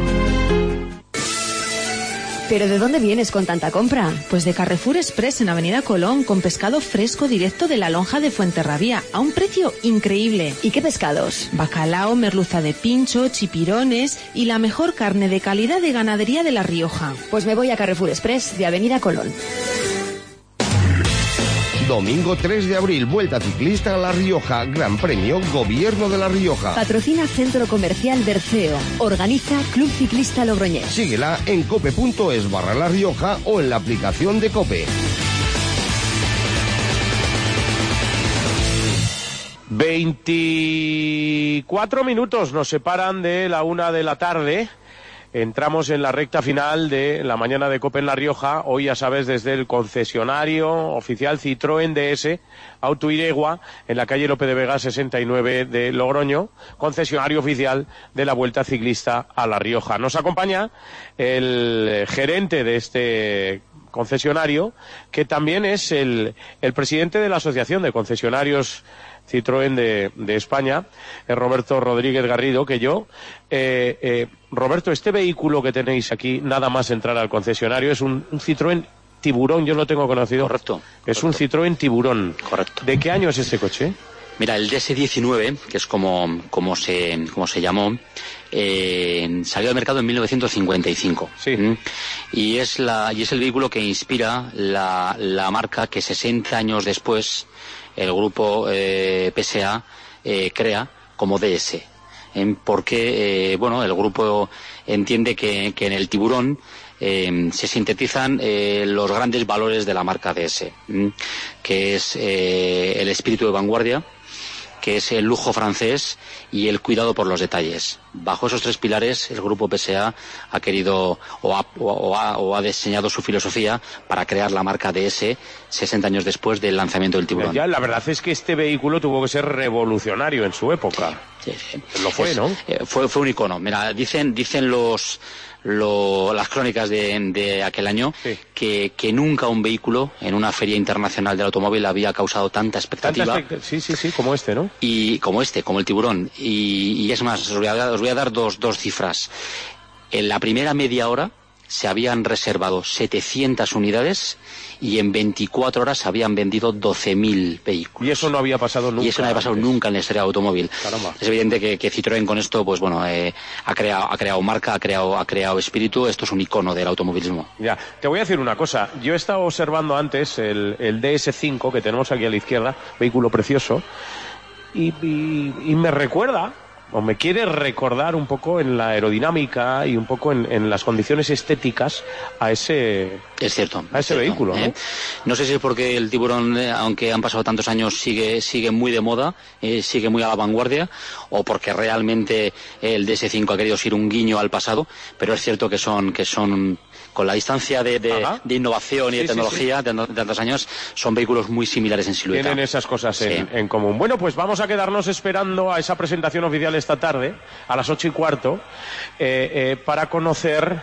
Speaker 10: ¿Pero de dónde vienes con tanta compra?
Speaker 19: Pues de Carrefour Express en Avenida Colón, con pescado fresco directo de la lonja de Fuenterrabía, a un precio increíble.
Speaker 10: ¿Y qué pescados?
Speaker 19: Bacalao, merluza de pincho, chipirones y la mejor carne de calidad de ganadería de La Rioja.
Speaker 10: Pues me voy a Carrefour Express de Avenida Colón.
Speaker 15: Domingo tres de abril, Vuelta Ciclista a La Rioja, Gran Premio Gobierno de La Rioja.
Speaker 10: Patrocina Centro Comercial Berceo. Organiza Club Ciclista Logroñés.
Speaker 15: Síguela en cope punto es barra La Rioja o en la aplicación de COPE.
Speaker 2: veinticuatro minutos nos separan de la una de la tarde. Entramos en la recta final de la mañana de COPE en La Rioja. Hoy, ya sabes, desde el concesionario oficial Citroën D S Auto Iregua, en la calle Lope de Vega sesenta y nueve de Logroño, concesionario oficial de la Vuelta Ciclista a La Rioja. Nos acompaña el gerente de este concesionario, que también es el, el presidente de la Asociación de Concesionarios Citroën de, de España, es Roberto Rodríguez Garrido, que yo... Eh, eh, Roberto, este vehículo que tenéis aquí, nada más entrar al concesionario, es un, un Citroën Tiburón, yo lo tengo conocido.
Speaker 22: Correcto.
Speaker 2: Es
Speaker 22: correcto.
Speaker 2: un Citroën Tiburón.
Speaker 22: Correcto.
Speaker 2: ¿De qué año es este coche?
Speaker 22: Mira, el D S diecinueve, que es como, como, se, como se llamó, eh, salió al mercado en mil novecientos cincuenta y cinco.
Speaker 2: Sí.
Speaker 22: ¿Mm? Y es, la, y es el vehículo que inspira la, la marca que sesenta años después el grupo eh, P S A eh, crea como D S. ¿eh? Porque, eh, bueno, el grupo entiende que, que en el Tiburón Eh, se sintetizan eh, los grandes valores de la marca D S, ¿m? que es eh, el espíritu de vanguardia, que es el lujo francés y el cuidado por los detalles. Bajo esos tres pilares, el grupo P S A ha querido o ha, o ha, o ha diseñado su filosofía para crear la marca D S sesenta años después del lanzamiento del Tiburón.
Speaker 2: Ya, la verdad es que este vehículo tuvo que ser revolucionario en su época.
Speaker 22: Sí, sí.
Speaker 2: Lo fue,
Speaker 22: es,
Speaker 2: ¿no?
Speaker 22: Eh, fue, fue un icono. Mira, dicen, dicen los... Lo, las crónicas de, de aquel año, sí. que, que nunca un vehículo en una feria internacional del automóvil había causado tanta expectativa.
Speaker 2: Tanta expect- sí, sí, sí, como este, ¿no?
Speaker 22: Y como este, como el Tiburón. Y, y es más, os voy a dar, os voy a dar dos, dos cifras. En la primera media hora se habían reservado setecientas unidades y en veinticuatro horas se habían vendido doce mil vehículos.
Speaker 2: Y eso no había pasado nunca.
Speaker 22: Y eso no había pasado antes. nunca en la historia del automóvil.
Speaker 2: Caramba.
Speaker 22: Es evidente que, que Citroën con esto, pues bueno, eh, ha creado, ha creado marca, ha creado, ha creado espíritu. Esto es un icono del automovilismo.
Speaker 2: Ya, te voy a decir una cosa. Yo he estado observando antes el, el D S cinco que tenemos aquí a la izquierda, vehículo precioso, y, y, y me recuerda, o me quiere recordar un poco en la aerodinámica y un poco en, en las condiciones estéticas a ese
Speaker 22: es cierto
Speaker 2: a ese
Speaker 22: cierto,
Speaker 2: vehículo, ¿no?
Speaker 22: ¿eh? No sé si es porque el Tiburón, eh, aunque han pasado tantos años, sigue sigue muy de moda, eh, sigue muy a la vanguardia, o porque realmente el D S cinco ha querido ser un guiño al pasado, pero es cierto que son que son con la distancia de, de, de innovación y sí, de tecnología sí, sí. de tantos años, son vehículos muy similares en silueta.
Speaker 2: Tienen esas cosas
Speaker 22: sí.
Speaker 2: en, en común. Bueno, pues vamos a quedarnos esperando a esa presentación oficial esta tarde, a las ocho y cuarto, eh, eh, para conocer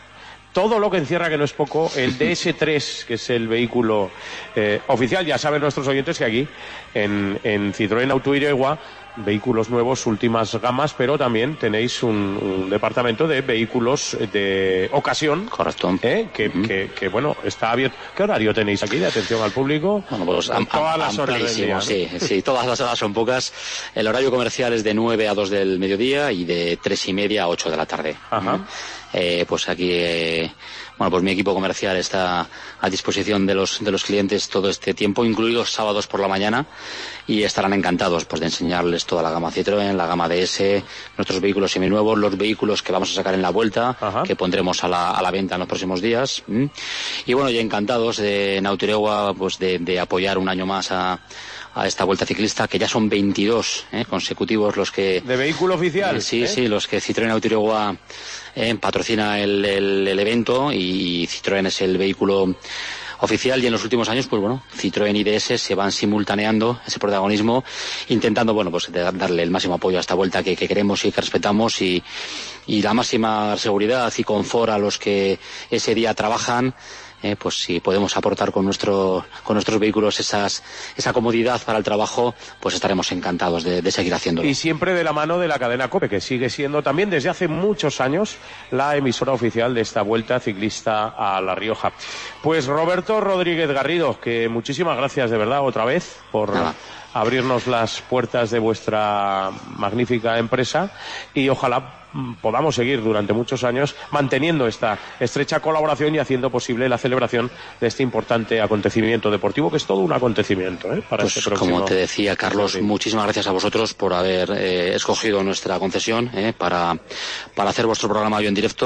Speaker 2: todo lo que encierra, que no es poco, el D S tres, que es el vehículo eh, oficial. Ya saben nuestros oyentes que aquí, en, en Citroën Auto Iregua, vehículos nuevos, últimas gamas, pero también tenéis un, un departamento de vehículos de ocasión.
Speaker 22: Correcto.
Speaker 2: ¿eh? Que, uh-huh. que, que, bueno, está abierto. ¿Qué horario tenéis aquí de atención al público?
Speaker 22: Bueno, pues am,
Speaker 2: todas
Speaker 22: am,
Speaker 2: las horas del día, ¿no?
Speaker 22: Sí, sí, todas las horas son pocas. El horario comercial es de nueve a dos del mediodía y de tres y media a ocho de la tarde.
Speaker 2: Ajá.
Speaker 22: Eh, pues aquí, eh, bueno, pues mi equipo comercial está a disposición de los de los clientes todo este tiempo, incluidos sábados por la mañana, y estarán encantados pues de enseñarles toda la gama Citroën, la gama D S, nuestros vehículos seminuevos, los vehículos que vamos a sacar en la vuelta, Ajá. que pondremos a la, a la venta en los próximos días. ¿Mm? Y bueno, y encantados de, en Auto Iregua, pues de, de apoyar un año más a a esta vuelta ciclista, que ya son veintidós eh, consecutivos los que...
Speaker 2: ¿De vehículo oficial?
Speaker 22: Eh, sí,
Speaker 2: ¿eh?
Speaker 22: sí, los que Citroën Auto Iregua eh, patrocina el, el, el evento, y Citroën es el vehículo oficial, y en los últimos años, pues bueno, Citroën y D S se van simultaneando ese protagonismo, intentando, bueno, pues de darle el máximo apoyo a esta vuelta que, que queremos y que respetamos, y, y la máxima seguridad y confort a los que ese día trabajan. Eh, pues si podemos aportar con nuestro con nuestros vehículos esas esa comodidad para el trabajo, pues estaremos encantados de, de seguir haciéndolo.
Speaker 2: Y siempre de la mano de la cadena COPE, que sigue siendo también desde hace muchos años la emisora oficial de esta Vuelta Ciclista a La Rioja. Pues Roberto Rodríguez Garrido, que muchísimas gracias de verdad otra vez por Nada. abrirnos las puertas de vuestra magnífica empresa, y ojalá podamos seguir durante muchos años manteniendo esta estrecha colaboración y haciendo posible la celebración de este importante acontecimiento deportivo, que es todo un acontecimiento, ¿eh? Para
Speaker 22: pues
Speaker 2: este próximo...
Speaker 22: como te decía, Carlos, sí. muchísimas gracias a vosotros por haber eh, escogido nuestra concesión eh, para, para hacer vuestro programa hoy en directo.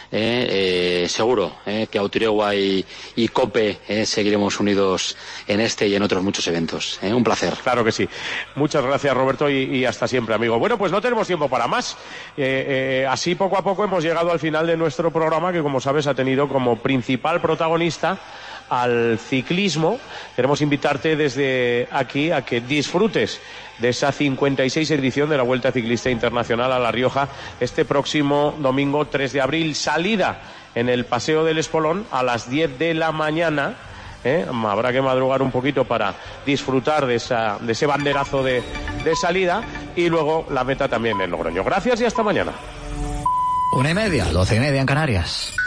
Speaker 22: eh, eh, seguro eh, que Autiregua y, y COPE eh, seguiremos unidos en este y en otros muchos eventos. Eh, un placer.
Speaker 2: Claro que sí. Muchas gracias, Roberto, y, y hasta siempre, amigo. Bueno, pues no tenemos tiempo para más. Eh, eh, así poco a poco hemos llegado al final de nuestro programa, que como sabes ha tenido como principal protagonista al ciclismo. Queremos invitarte desde aquí a que disfrutes de esa cincuenta y seis edición de la Vuelta Ciclista Internacional a La Rioja este próximo domingo tres de abril. Salida en el Paseo del Espolón a las diez de la mañana. ¿Eh? Habrá que madrugar un poquito para disfrutar de, esa, de ese banderazo de, de salida, y luego la meta también en Logroño. Gracias y hasta mañana.
Speaker 11: Una y media, doce y media en Canarias.